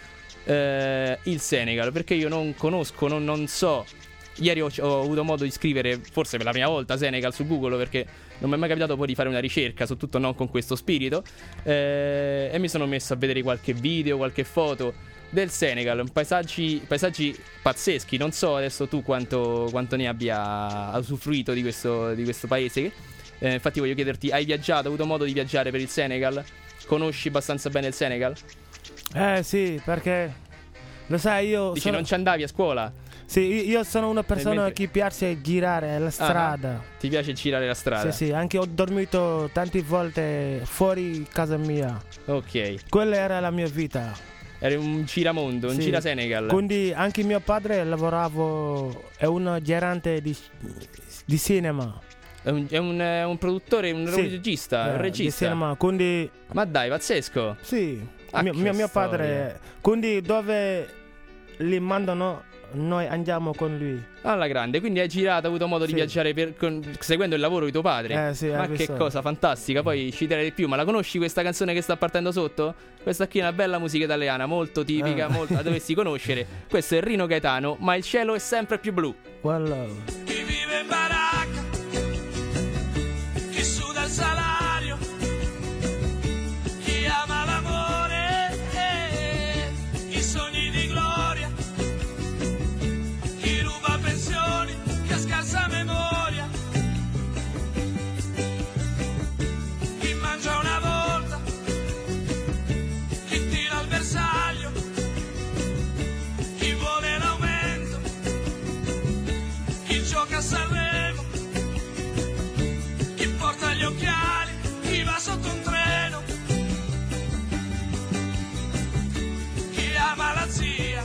eh, il Senegal, perché io non conosco, non, non so. Ieri ho, ho avuto modo di scrivere, forse per la prima volta, Senegal su Google, perché non mi è mai capitato poi di fare una ricerca, soprattutto non con questo spirito, eh, e mi sono messo a vedere qualche video, qualche foto del Senegal, paesaggi, paesaggi pazzeschi. Non so adesso tu quanto, quanto ne abbia usufruito di questo, di questo paese, eh, infatti voglio chiederti, hai viaggiato, hai avuto modo di viaggiare per il Senegal? Conosci abbastanza bene il Senegal? Eh sì, perché lo sai, io Dici sono... non ci andavi a scuola? Sì, io sono una persona mentre... che piace girare la strada. Ah, ti piace girare la strada? Sì, sì, anche ho dormito tante volte fuori casa mia. Ok. Quella era la mia vita. Eri un giramondo, un Sì. gira Senegal. Quindi anche mio padre lavorava, è un gerente di, di cinema. È un, è un, è un produttore, un Sì. regista, un Eh, regista. Di cinema, quindi Ma dai, pazzesco. sì, Ah, mio, che mio, mio storia. padre. Quindi dove li mandano, noi andiamo con lui. Alla grande, quindi hai girato, hai avuto modo di Sì. viaggiare per- con- seguendo il lavoro di tuo padre. Eh, sì, Ma hai che visto? cosa fantastica, poi ci direi di più. Ma la conosci questa canzone che sta partendo sotto? Questa qui è una bella musica italiana, molto tipica, Ah. molto, la dovessi conoscere. Questo è Rino Gaetano, ma il cielo è sempre più blu. Well, Chi vive in baracca, chi suda il salario, chi ama l'amore, eh, i sogni di gloria, chi ruba pensioni, chi ha scarsa memoria, chi mangia una volta, chi tira al bersaglio, chi vuole l'aumento, chi gioca a Sanremo, chi porta gli occhiali, chi va sotto un treno, chi ama la zia,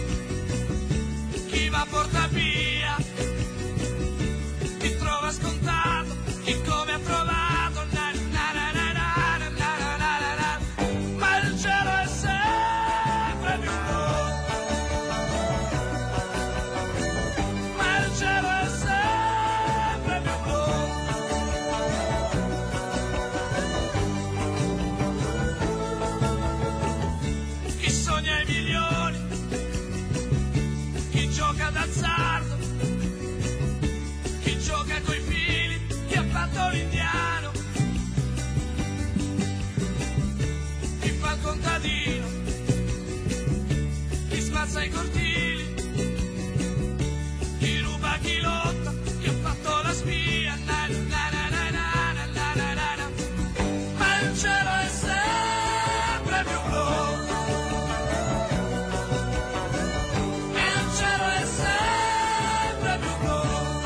chi va a Portapia, chi trova scontato, chi come ha trovato, na, na, na, na, na, na, na, na, na, na. Ma il cielo è sempre più blu, ma il cielo è sempre più blu. Chi sogna i milioni, chi gioca d'azzardo, chi gioca coi fili, chi ha fatto l'indiano, chi fa il contadino, chi spazza i cortili, chi ruba, chi lotta, chi ha fatto la spia, na, na, na, na, na, na, na, na, na, na. Ma il cielo è sempre più blu, il cielo è sempre più blu.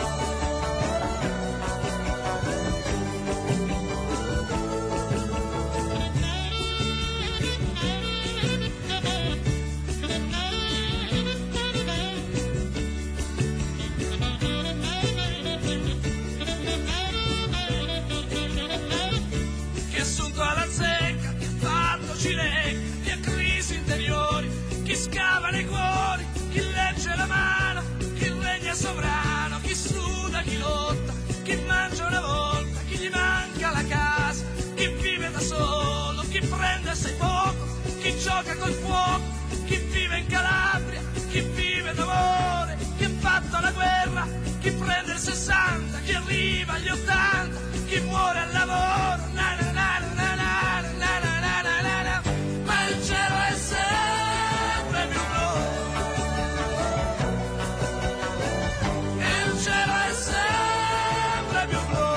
Chi è assunto alla zecca, chi ha fatto cilecca, chi ha crisi interiori, chi scava nei cuori, chi legge la mano, chi regna sovrano, chi suda, chi lotta, chi mangia una volta, chi gli manca la casa, chi vive da solo, chi prende assai poco, chi gioca col fuoco, chi vive in Calabria, chi vive d'amore, chi ha fatto la guerra, chi prende il sessanta, chi arriva agli ottanta, chi muore al lavoro, na na na na na na na na na na na. Ma il cielo è sempre più blu, il cielo è sempre più blu,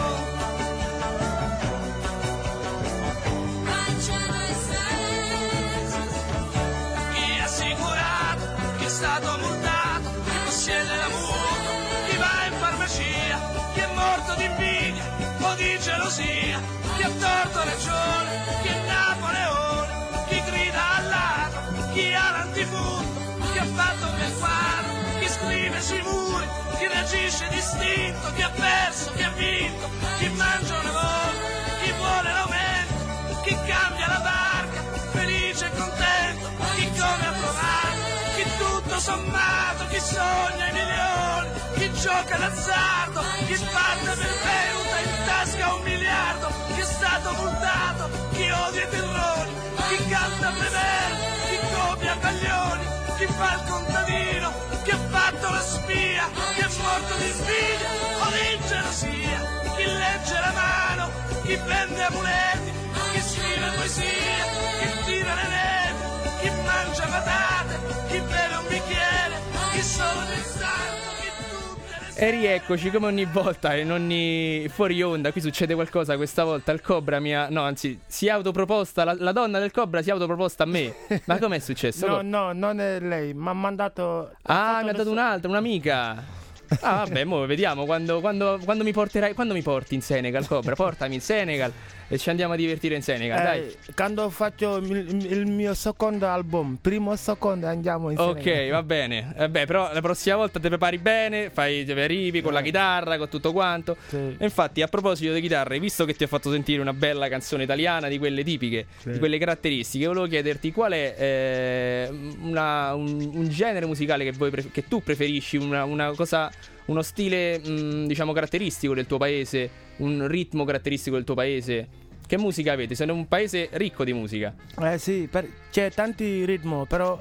ma il cielo è sempre più blu. Chi è assicurato, chi è stato multato, chi possiede la mutua, chi va in farmacia, chi è morto di invidia o di gelosia, chi ha torto ragione, chi è Napoleone, chi grida al ladro, chi ha l'antifurto, chi ha fatto quel quadro, chi scrive sui muri, chi reagisce distinto, chi ha perso, chi ha vinto, chi mangia una volta, chi vuole l'aumento, chi cambia la barca, felice e contento, chi come ha provato, chi tutto sommato, chi sogna i milioni, chi gioca d'azzardo, chi parte per Peuta in tasca un miliardo, chi è stato multato, chi odia i terrori, chi canta Prever, chi copia medaglioni, chi fa il contadino, chi ha fatto la spia, chi è morto di invidia o di gelosia, chi legge la mano, chi vende amuleti, chi scrive poesia, chi tira le reti, chi mangia patate, chi beve un bicchiere, chi solo del santo, chi tutte le E rieccoci come ogni volta, in ogni fuori onda, qui succede qualcosa. Questa volta il Cobra mi ha, no anzi si è autoproposta, la, la donna del Cobra si è autoproposta a me. Ma com'è successo? No, no, non è lei, mi ha mandato... Ah, mi ha dato un'altra, un'amica. Ah vabbè, mo vediamo quando, quando, quando mi porterai, quando mi porti in Senegal, Cobra, portami in Senegal e ci andiamo a divertire in Senegal, Eh, dai. Quando faccio il, il mio secondo album, primo e secondo andiamo in Ok, Senegal. va bene. Vabbè, però la prossima volta ti prepari bene, fai, arrivi con la chitarra, con tutto quanto. Sì. E infatti, a proposito di chitarre, visto che ti ho fatto sentire una bella canzone italiana di quelle tipiche, Sì. di quelle caratteristiche, volevo chiederti qual è eh, una- un, un genere musicale che, voi pre- che tu preferisci, una, una cosa, uno stile, mh, diciamo, caratteristico del tuo paese, un ritmo caratteristico del tuo paese. Che musica avete? Siete un paese ricco di musica. Eh sì, per- c'è tanti ritmi, però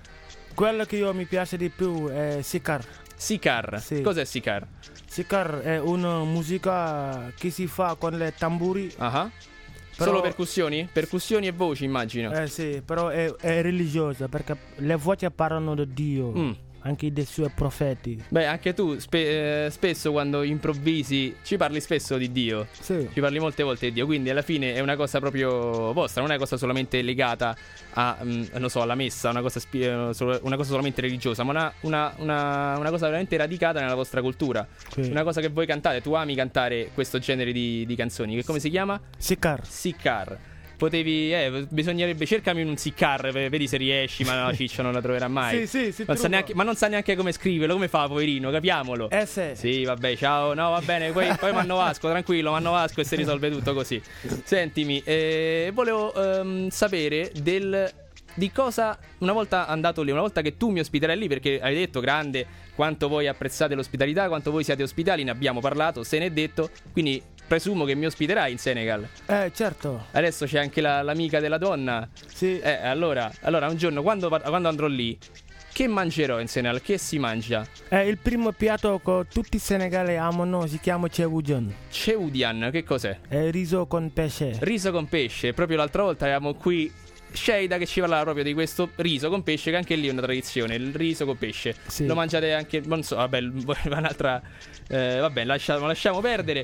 quello che io mi piace di più è Sikar. Sikar. Sì. Cos'è Sikar? Sikar è una musica che si fa con le tamburi. Ah. Però- Solo percussioni? Percussioni e voci, immagino. Eh sì, però è, è religiosa perché le voci parlano di Dio, Mm. anche dei suoi profeti. Beh, anche tu spe- eh, spesso quando improvvisi ci parli spesso di Dio. Sì. Ci parli molte volte di Dio, quindi alla fine è una cosa proprio vostra, non è una cosa solamente legata a, mm, non so, alla messa, una cosa, spi- eh, solo- una cosa solamente religiosa, ma una, una, una, una cosa veramente radicata nella vostra cultura. Sì. Una cosa che voi cantate, tu ami cantare questo genere di, di canzoni, che come si chiama? Sikar. Sikar. Potevi, eh, bisognerebbe, cercami un Sikar, v- vedi se riesci, ma no, Ciccio non la troverà mai. Sì, sì, si non sa trova. neanche, ma non sa neanche come scriverlo, come fa, poverino, capiamolo. Eh sì. Sì, vabbè, ciao. No, va bene, poi, poi Manno Vasco, tranquillo, Manno Vasco e si risolve tutto così. Sentimi, eh, volevo ehm, sapere del di cosa, una volta andato lì, una volta che tu mi ospiterai lì, perché hai detto grande quanto voi apprezzate l'ospitalità, quanto voi siate ospitali, ne abbiamo parlato, se ne è detto, quindi presumo che mi ospiterai in Senegal. Eh certo. Adesso c'è anche la- l'amica della donna. Sì. Eh, allora, allora un giorno quando, quando andrò lì, che mangerò in Senegal? Che si mangia? È il primo piatto che tutti i senegalesi amano, si chiama Chewujan. Chewdian, che cos'è? È riso con pesce. Riso con pesce. Proprio l'altra volta avevamo qui Sheida che ci parlava proprio di questo riso con pesce, che anche lì è una tradizione, il riso con pesce. Sì. Lo mangiate anche, non so, vabbè, un'altra eh, vabbè, lasciamo, lasciamo perdere.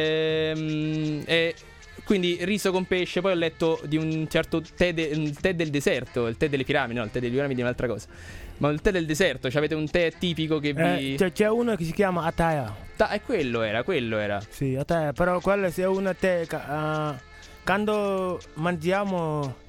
Ehm, e quindi riso con pesce, poi ho letto di un certo tè, de- un tè del deserto, il tè delle piramidi, no, il tè delle piramidi è un'altra cosa. Ma il tè del deserto, cioè avete un tè tipico che vi Eh, c'è, c'è uno che si chiama Ataya. Ta- e quello era, quello era. Sì, Ataya, però quello è una tè. ca- eh, quando mangiamo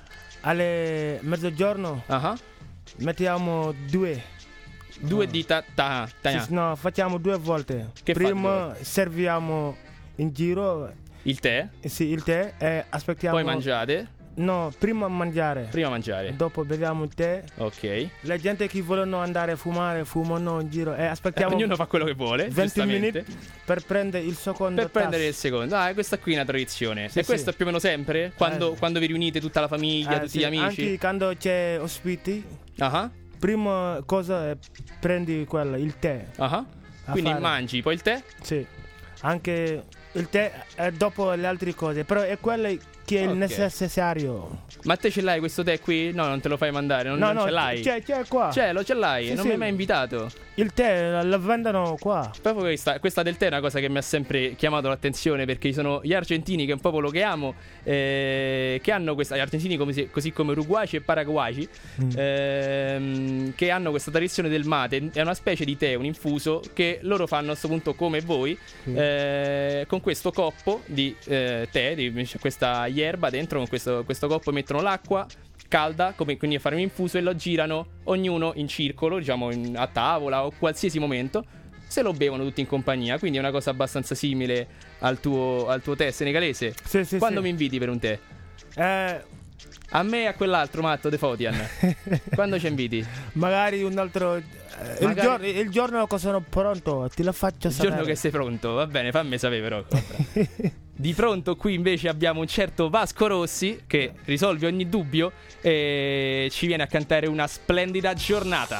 alle mezzogiorno Ah, mettiamo due. due dita ta, ta- Sì, no, facciamo due volte. Che fa Prima serviamo in giro il tè, eh, sì, il tè e aspettiamo. poi mangiate, No, prima mangiare. prima mangiare. Dopo beviamo il tè. Ok. La gente che vogliono andare a fumare fumano in giro e Eh, aspettiamo ognuno fa quello che vuole, venti giustamente. minuti per prendere il secondo Per prendere il tasso. secondo. Ah, questa qui è una tradizione. Sì, e questo sì. è più o meno sempre? Quando, Eh. quando vi riunite tutta la famiglia, Eh, tutti sì, gli amici? Anche quando c'è ospiti, Ah, prima cosa è prendi quello, il tè. ah. A Quindi fare. mangi, poi il tè? Sì. Anche il tè è dopo le altre cose, però è quello che è il Ok. necessario. Ma te ce l'hai questo tè qui? No, non te lo fai mandare, non, no, non no, ce l'hai. c'è, c'è qua. C'è, lo ce l'hai, Sì, non sì. mi hai mai invitato. Il tè lo vendono qua. Proprio questa, questa del tè è una cosa che mi ha sempre chiamato l'attenzione, perché ci sono gli argentini, che è un popolo che amo, eh, che hanno questa, gli argentini come se- così come uruguaci e paraguaci, Mm. ehm, che hanno questa tradizione del mate. È una specie di tè, un infuso che loro fanno a questo punto come voi, Sì. eh, con questo coppo di eh, tè, di c'è questa yerba dentro, con questo, questo coppo mettono l'acqua calda, come quindi a fare un infuso, e lo girano ognuno in circolo, diciamo in- a tavola o qualsiasi momento, se lo bevono tutti in compagnia. Quindi è una cosa abbastanza simile al tuo, al tuo tè senegalese. Sì, sì, Quando sì. mi inviti per un tè? Eh, A me e a quell'altro matto De Fotian. Quando ci inviti? magari un altro eh, il, Magari- giorno, il giorno che sono pronto ti lo faccio Il sapere. giorno che sei pronto, va bene, fammi sapere però. Cobra. Di pronto qui invece abbiamo un certo Vasco Rossi che risolve ogni dubbio e ci viene a cantare Una splendida giornata.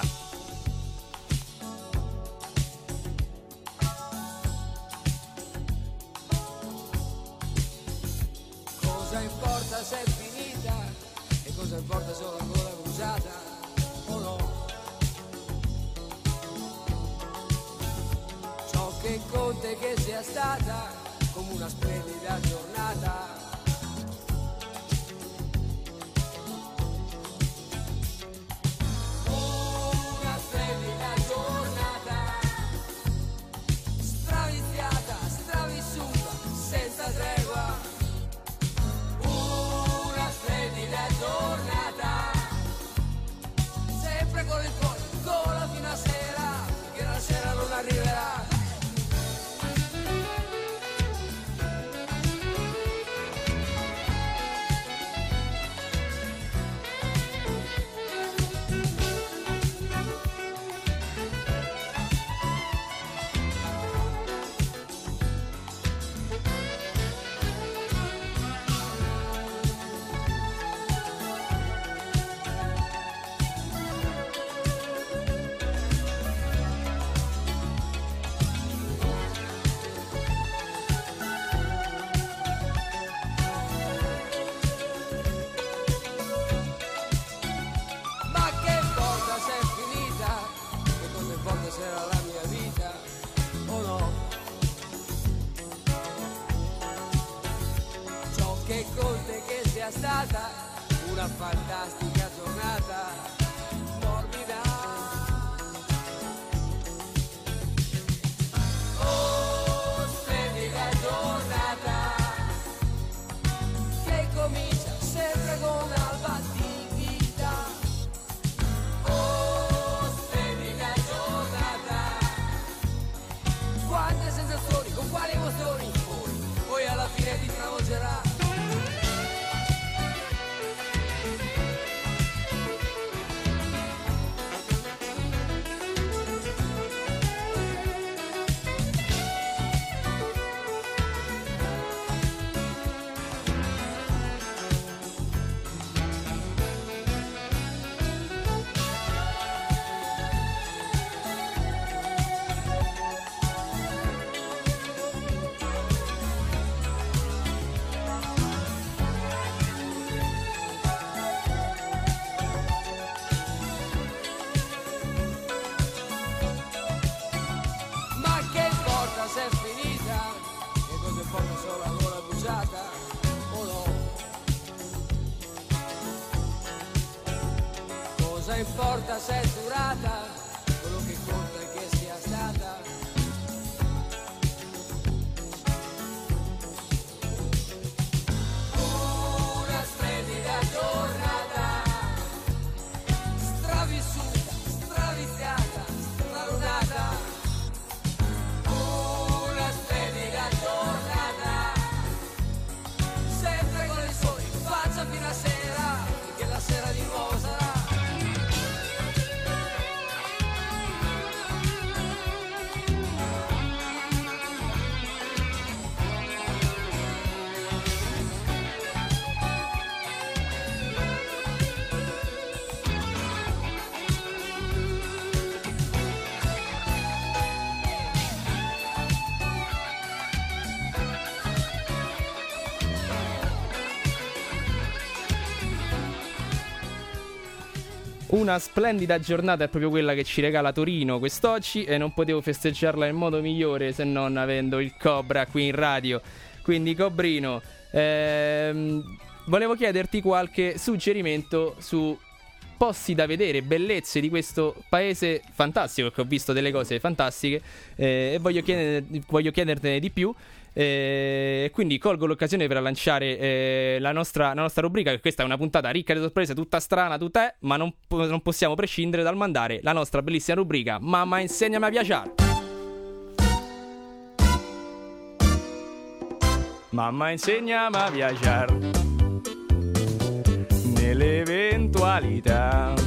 Cosa importa se è finita e cosa importa se ho ancora bruciata o no? Ciò che conta è che sia stata come una splendida giornata. Una splendida giornata, straviziata, stravissuta, senza tregua. Una splendida giornata, sempre con il cuore, gola fino a sera, che la sera non arriverà. Stata una fantastica giornata morbida. Oh, splendida giornata che comincia sempre con un'alba di vita. Oh, splendida giornata, quante sensazioni, con quali emozioni, poi, poi alla fine ti travolgerà. Se è finita, che cosa importa solo ancora bruciata o no? Cosa importa se è durata, quello che conta è che sia stata. Una splendida giornata, stravissuta, straviziata, stralunata. Fino a sera, che la sera di nuovo sarà. Una splendida giornata è proprio quella che ci regala Torino quest'oggi e non potevo festeggiarla nel modo migliore se non avendo il Cobra qui in radio. Quindi Cobrino, ehm, volevo chiederti qualche suggerimento su posti da vedere, bellezze di questo paese fantastico, che ho visto delle cose fantastiche eh, e voglio, chieder, voglio chiedertene di più. E eh, quindi colgo l'occasione per lanciare eh, la, nostra, la nostra rubrica, che questa è una puntata ricca di sorprese, tutta strana, tutta è, ma non, non possiamo prescindere dal mandare la nostra bellissima rubrica Mamma insegnami a viaggiare. Mamma insegnami a viaggiare nell'eventualità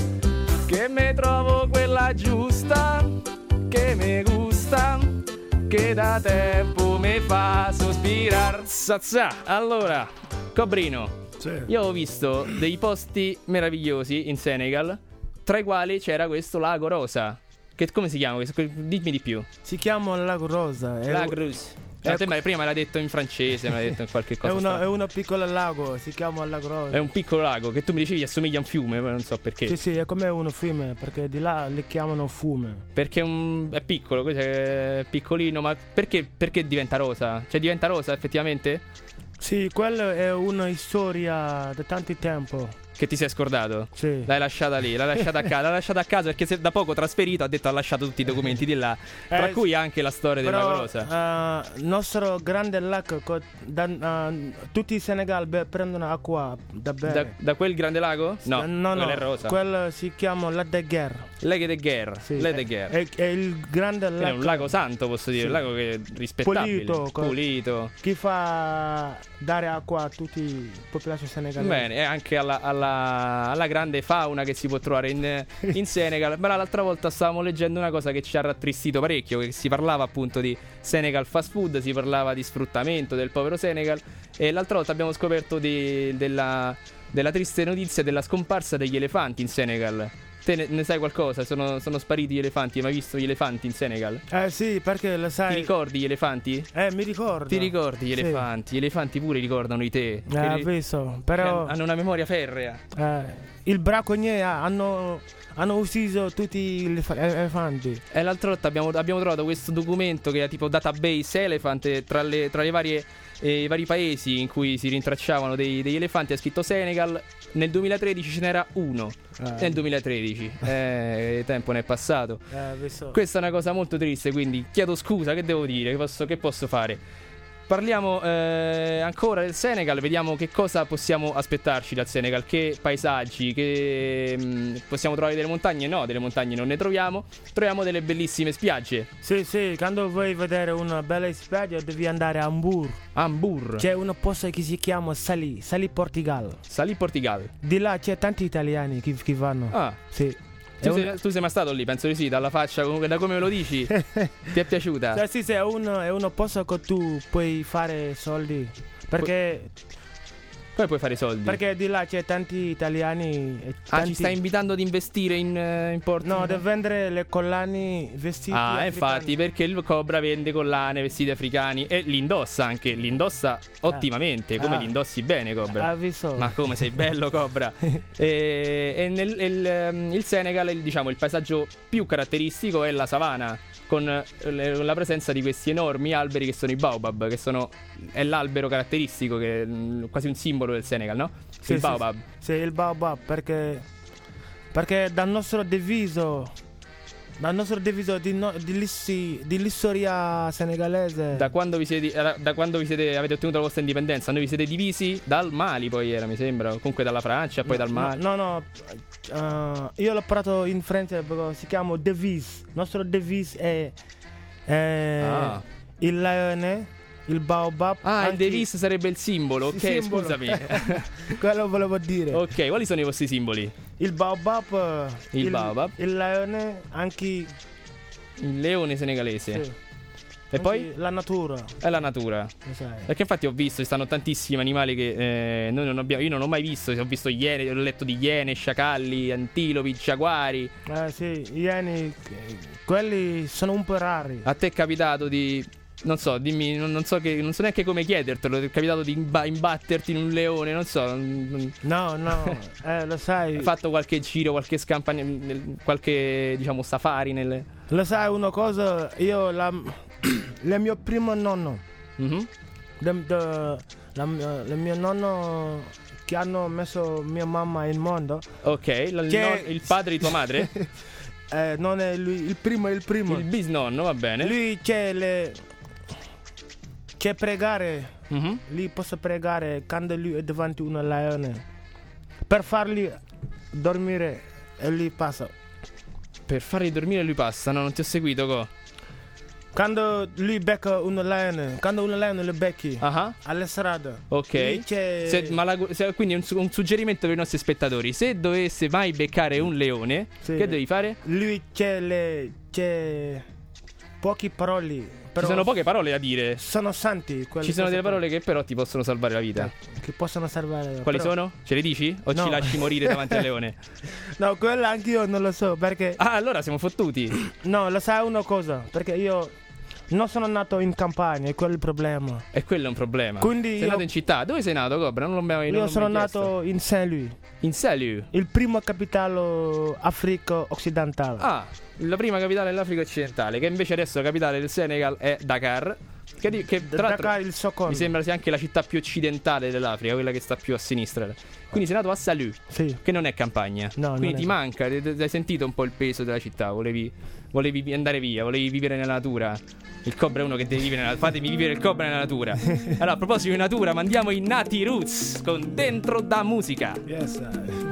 che mi trovo quella giusta, che mi gusta, che da tempo mi fa sospirar. Zazza. Allora, Cobrino, Sì. io ho visto dei posti meravigliosi in Senegal, tra i quali c'era questo lago rosa. Che come si chiama? questo? Dimmi di più. Si chiama Lago Rosa. È, Lago Rosa. Eh, te me- prima me l'ha detto in francese, me l'ha detto in qualche è, cosa. una, strana. è una piccola lago, si chiama Lago Rosa. È un piccolo lago che tu mi dicevi assomiglia a un fiume, ma non so perché. Sì, sì, è come un fiume, perché di là li chiamano fiume. Perché è, un, è piccolo, questo è piccolino, ma perché, perché diventa rosa? Cioè diventa rosa effettivamente? Sì, quella è una storia da tanto tempo. Che ti sei scordato? Sì. L'hai lasciata lì, l'hai lasciata a casa, l'hai lasciata a casa perché se da poco trasferito ha detto ha lasciato tutti i documenti di là, tra Eh, cui anche la storia del Lago Però Rosa. il nostro grande lago, co- da- eh, tutti i Senegal be- prendono acqua da bere. Da, da quel grande lago? No, Eh, no, quello no, è rosa. quello si chiama La de Guerre. Laghe de Guerre, Sì. Laghe de Guerre. È, è il grande Quindi È lago. un lago santo, posso dire, Sì. un lago che è rispettabile, Pulito, co- pulito. Chi fa dare acqua a tutti i popolazioni senegalesi. Bene, e anche alla, alla, alla grande fauna che si può trovare in, in Senegal. Ma l'altra volta stavamo leggendo una cosa che ci ha rattristito parecchio, che si parlava appunto di Senegal fast food, si parlava di sfruttamento del povero Senegal, e l'altra volta abbiamo scoperto di- della, della triste notizia della scomparsa degli elefanti in Senegal. Te ne, ne sai qualcosa? Sono, sono spariti gli elefanti, hai mai visto gli elefanti in Senegal? Eh sì, perché lo sai. Ti ricordi gli elefanti? Eh, mi ricordo. Ti ricordi gli Sì. elefanti? Gli elefanti pure ricordano di te. Eh, ho Quelli- visto, però hanno una memoria ferrea. eh, il bracconiere hanno, hanno ucciso tutti gli elef- elefanti. E l'altra volta abbiamo, abbiamo trovato questo documento che è tipo database elephant tra le, tra le varie, eh, i vari paesi in cui si rintracciavano dei- degli elefanti. Ha scritto Senegal. Nel duemilatredici ce n'era uno. Eh. Nel duemilatredici. Eh, il tempo ne è passato. Eh, ho visto. Questa è una cosa molto triste, quindi chiedo scusa, che devo dire? Che posso, che posso fare? Parliamo eh, ancora del Senegal, vediamo che cosa possiamo aspettarci dal Senegal, che paesaggi, che mh, possiamo trovare delle montagne? No, delle montagne non ne troviamo, troviamo delle bellissime spiagge. Sì, sì, quando vuoi vedere una bella spiaggia devi andare a Hamburg. Hamburg, C'è un posto che si chiama Salì, Salì Portugal. Salì Portugal. Di là c'è tanti italiani che, che vanno. Ah, Sì. È tu, un- sei, tu sei mai stato lì? Penso di sì, dalla faccia, comunque, da come me lo dici, ti è piaciuta? Cioè, sì, sì, è un, è un posto che tu puoi fare soldi. Perché, Come puoi fare i soldi? perché di là c'è tanti italiani. E Ah, tanti... ci stai invitando ad investire in, eh, in Portugal? No, devi vendere le collane, vestiti. Ah, africani. infatti, perché il Cobra vende collane, vestiti africani e li indossa anche, li indossa ottimamente, come Ah. li indossi bene, Cobra. Ha visto? Ma come sei bello, Cobra. e e nel, il, ehm, il Senegal, il, diciamo, il paesaggio più caratteristico è la savana, con eh, le- la presenza di questi enormi alberi che sono i baobab, che sono è l'albero caratteristico, che è mm, quasi un simbolo del Senegal, no? Sì, il sì, baobab. Sì, il baobab, perché perché dal nostro diviso dal nostro diviso di, no, di, lissi- di l'istoria senegalese. Da quando vi siete, eh, da quando vi siete avete ottenuto la vostra indipendenza, noi vi siete divisi dal Mali, poi era, mi sembra, comunque dalla Francia, poi No, dal Mali. No, no, eh, io l'ho parlato in francese perché si chiama devise. Il nostro devise è, è Ah. il leone, il baobab. Ah, il anche- devise sarebbe il simbolo, ok, Sì, simbolo. scusami. Quello volevo dire. Ok, quali sono i vostri simboli? Il baobab, Il baobab. il leone, anche Il leone senegalese. sì, E poi? anche la natura, È la natura. lo sai. Perché infatti ho visto, ci stanno tantissimi animali che eh, noi non abbiamo. Io non ho mai visto. Ho visto iene, ho letto di iene, sciacalli, antilopi, giaguari. Eh sì, gli ieni, eh, quelli sono un po' rari. A te è capitato di. Non so, dimmi, non, non so che. Non so neanche come chiedertelo. Ti è capitato di imba- imbatterti in un leone, non so. non- non- No, no, eh, lo sai. Hai fatto qualche giro, qualche scampa, nel- qualche diciamo safari nelle. Lo sai una cosa, io la, il mio primo nonno, Mhm. de- de- la, il mio nonno che hanno messo mia mamma in mondo, Ok, la- il, Che- non- il padre di tua madre? eh, non è lui, il primo è il primo. Il bisnonno, va bene. Lui c'è le, c'è pregare, Mhm. lui posso pregare quando lui è davanti a un leone, per fargli dormire e lui passa. Per farli dormire lui passa, no, non ti ho seguito, co. Quando lui becca un leone, quando un leone lo becchi Ah, alla strada, ok. lì c'è... Se- ma la- se- quindi un, su- un suggerimento per i nostri spettatori: se dovesse mai beccare un leone, Sì. che devi fare? Lui c'è le c'è pochi parole. Però Ci sono poche parole da dire. sono santi. quelle Ci sono cose delle parole che però ti possono salvare la vita. che possono salvare. Quali però- sono? Ce le dici? O No. ci lasci morire davanti al leone? No, quella anch'io non lo so perché. Ah, allora siamo fottuti. No, lo sai una cosa? Perché io non sono nato in campagna, è quello il problema. E quello è un problema. Quindi sei io- nato in città. Dove sei nato, Cobra? Non l'abbiamo non Io l'ho sono mai chiesto. nato in Saint-Louis, in Saint-Louis. il primo capitale Africa occidentale. Ah, la prima capitale dell'Africa occidentale, che invece adesso la capitale del Senegal è Dakar. Che, di- che tra l'altro Dakar il secondo. mi sembra sia anche la città più occidentale dell'Africa, quella che sta più a sinistra. Quindi sei nato a Salut, Sì. che non è campagna. No, Quindi non ti è. manca, ti- ti- hai sentito un po' il peso della città, volevi, volevi andare via, volevi vivere nella natura. Il Cobra è uno che deve vivere nella fatemi vivere il Cobra nella natura. Allora, a proposito di natura, mandiamo i Nati Roots con Dentro da Musica. Yes. uh,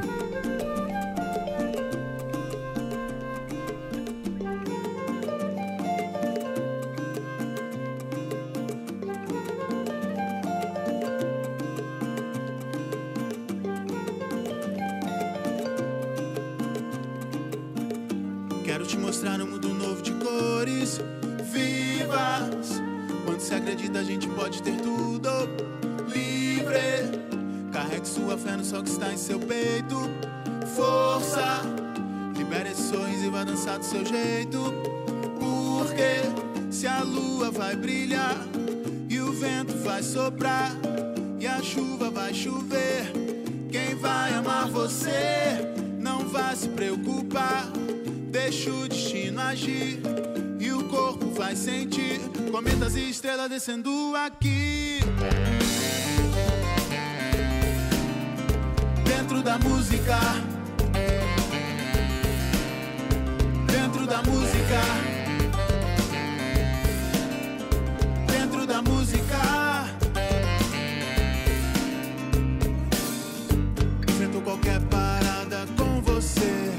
Quero te mostrar um mundo novo de cores vivas. Quando se acredita, a gente pode ter tudo livre. Carregue sua fé no sol que está em seu peito. Força, libere esse sorriso e vá dançar do seu jeito. Porque se a lua vai brilhar e o vento vai soprar e a chuva vai chover, quem vai amar você não vai se preocupar. Deixa o destino agir e o corpo vai sentir cometas e estrelas descendo aqui. Dentro da música, dentro da música, dentro da música. Enfrento qualquer parada com você.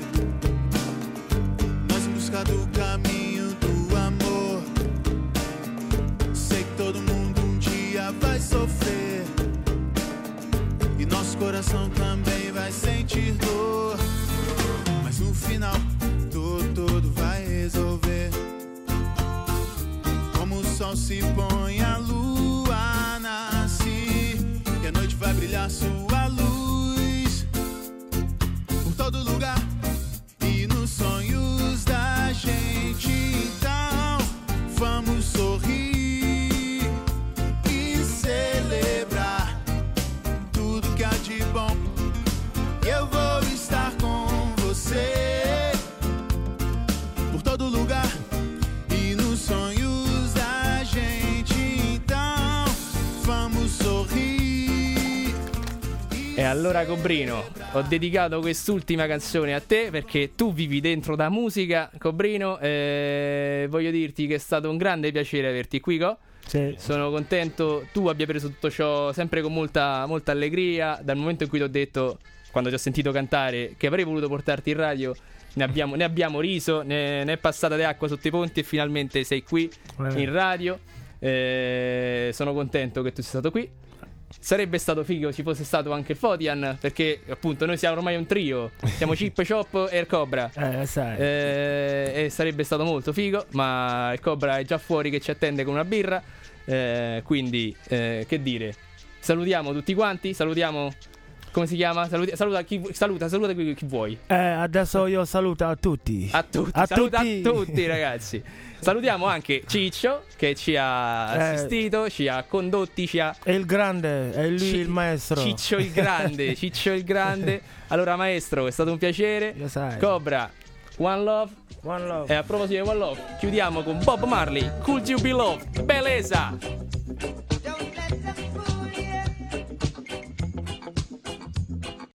Do caminho do amor. Sei que todo mundo um dia vai sofrer e nosso coração também vai sentir dor, mas no final tudo, tudo vai resolver. Como o sol se põe, a lua nasce e a noite vai brilhar sua luz por todo lugar e nos sonhos da gente. Então vamos sorrir e celebrar tudo que há de bom. Eu vou estar com você por todo lugar e nos sonhos da gente. Então vamos sorrir. E allora, Cobrino, ho dedicato quest'ultima canzone a te perché tu vivi dentro da musica, Cobrino. Eh, voglio dirti che è stato un grande piacere averti qui, Co. Sì. Sono contento tu abbia preso tutto ciò sempre con molta, molta allegria. Dal momento in cui ti ho detto, quando ti ho sentito cantare, che avrei voluto portarti in radio, ne abbiamo, ne abbiamo riso, ne, ne è passata di acqua sotto i ponti e finalmente sei qui Eh. in radio. Eh, sono contento che tu sia stato qui. Sarebbe stato figo ci fosse stato anche il Fotian, perché appunto noi siamo ormai un trio, siamo Chip, Chop e il Cobra. Eh, sai. Eh, e sarebbe stato molto figo, ma il Cobra è già fuori che ci attende con una birra. Eh, quindi, eh, che dire? Salutiamo tutti quanti. Salutiamo. Come si chiama? Saluti, saluta chi saluta, saluta chi, chi vuoi. Eh, adesso io saluto a tutti. A tutti, A saluta tutti. a tutti, ragazzi. Salutiamo anche Ciccio che ci ha Eh. assistito, ci ha condotti, ci ha. È il grande, è lui Ci- il maestro. Ciccio il grande, Ciccio il grande. Allora, maestro, è stato un piacere. Lo sai. Cobra, One Love. One love. E a proposito di One Love, chiudiamo con Bob Marley, Could You Be Loved? Bellezza!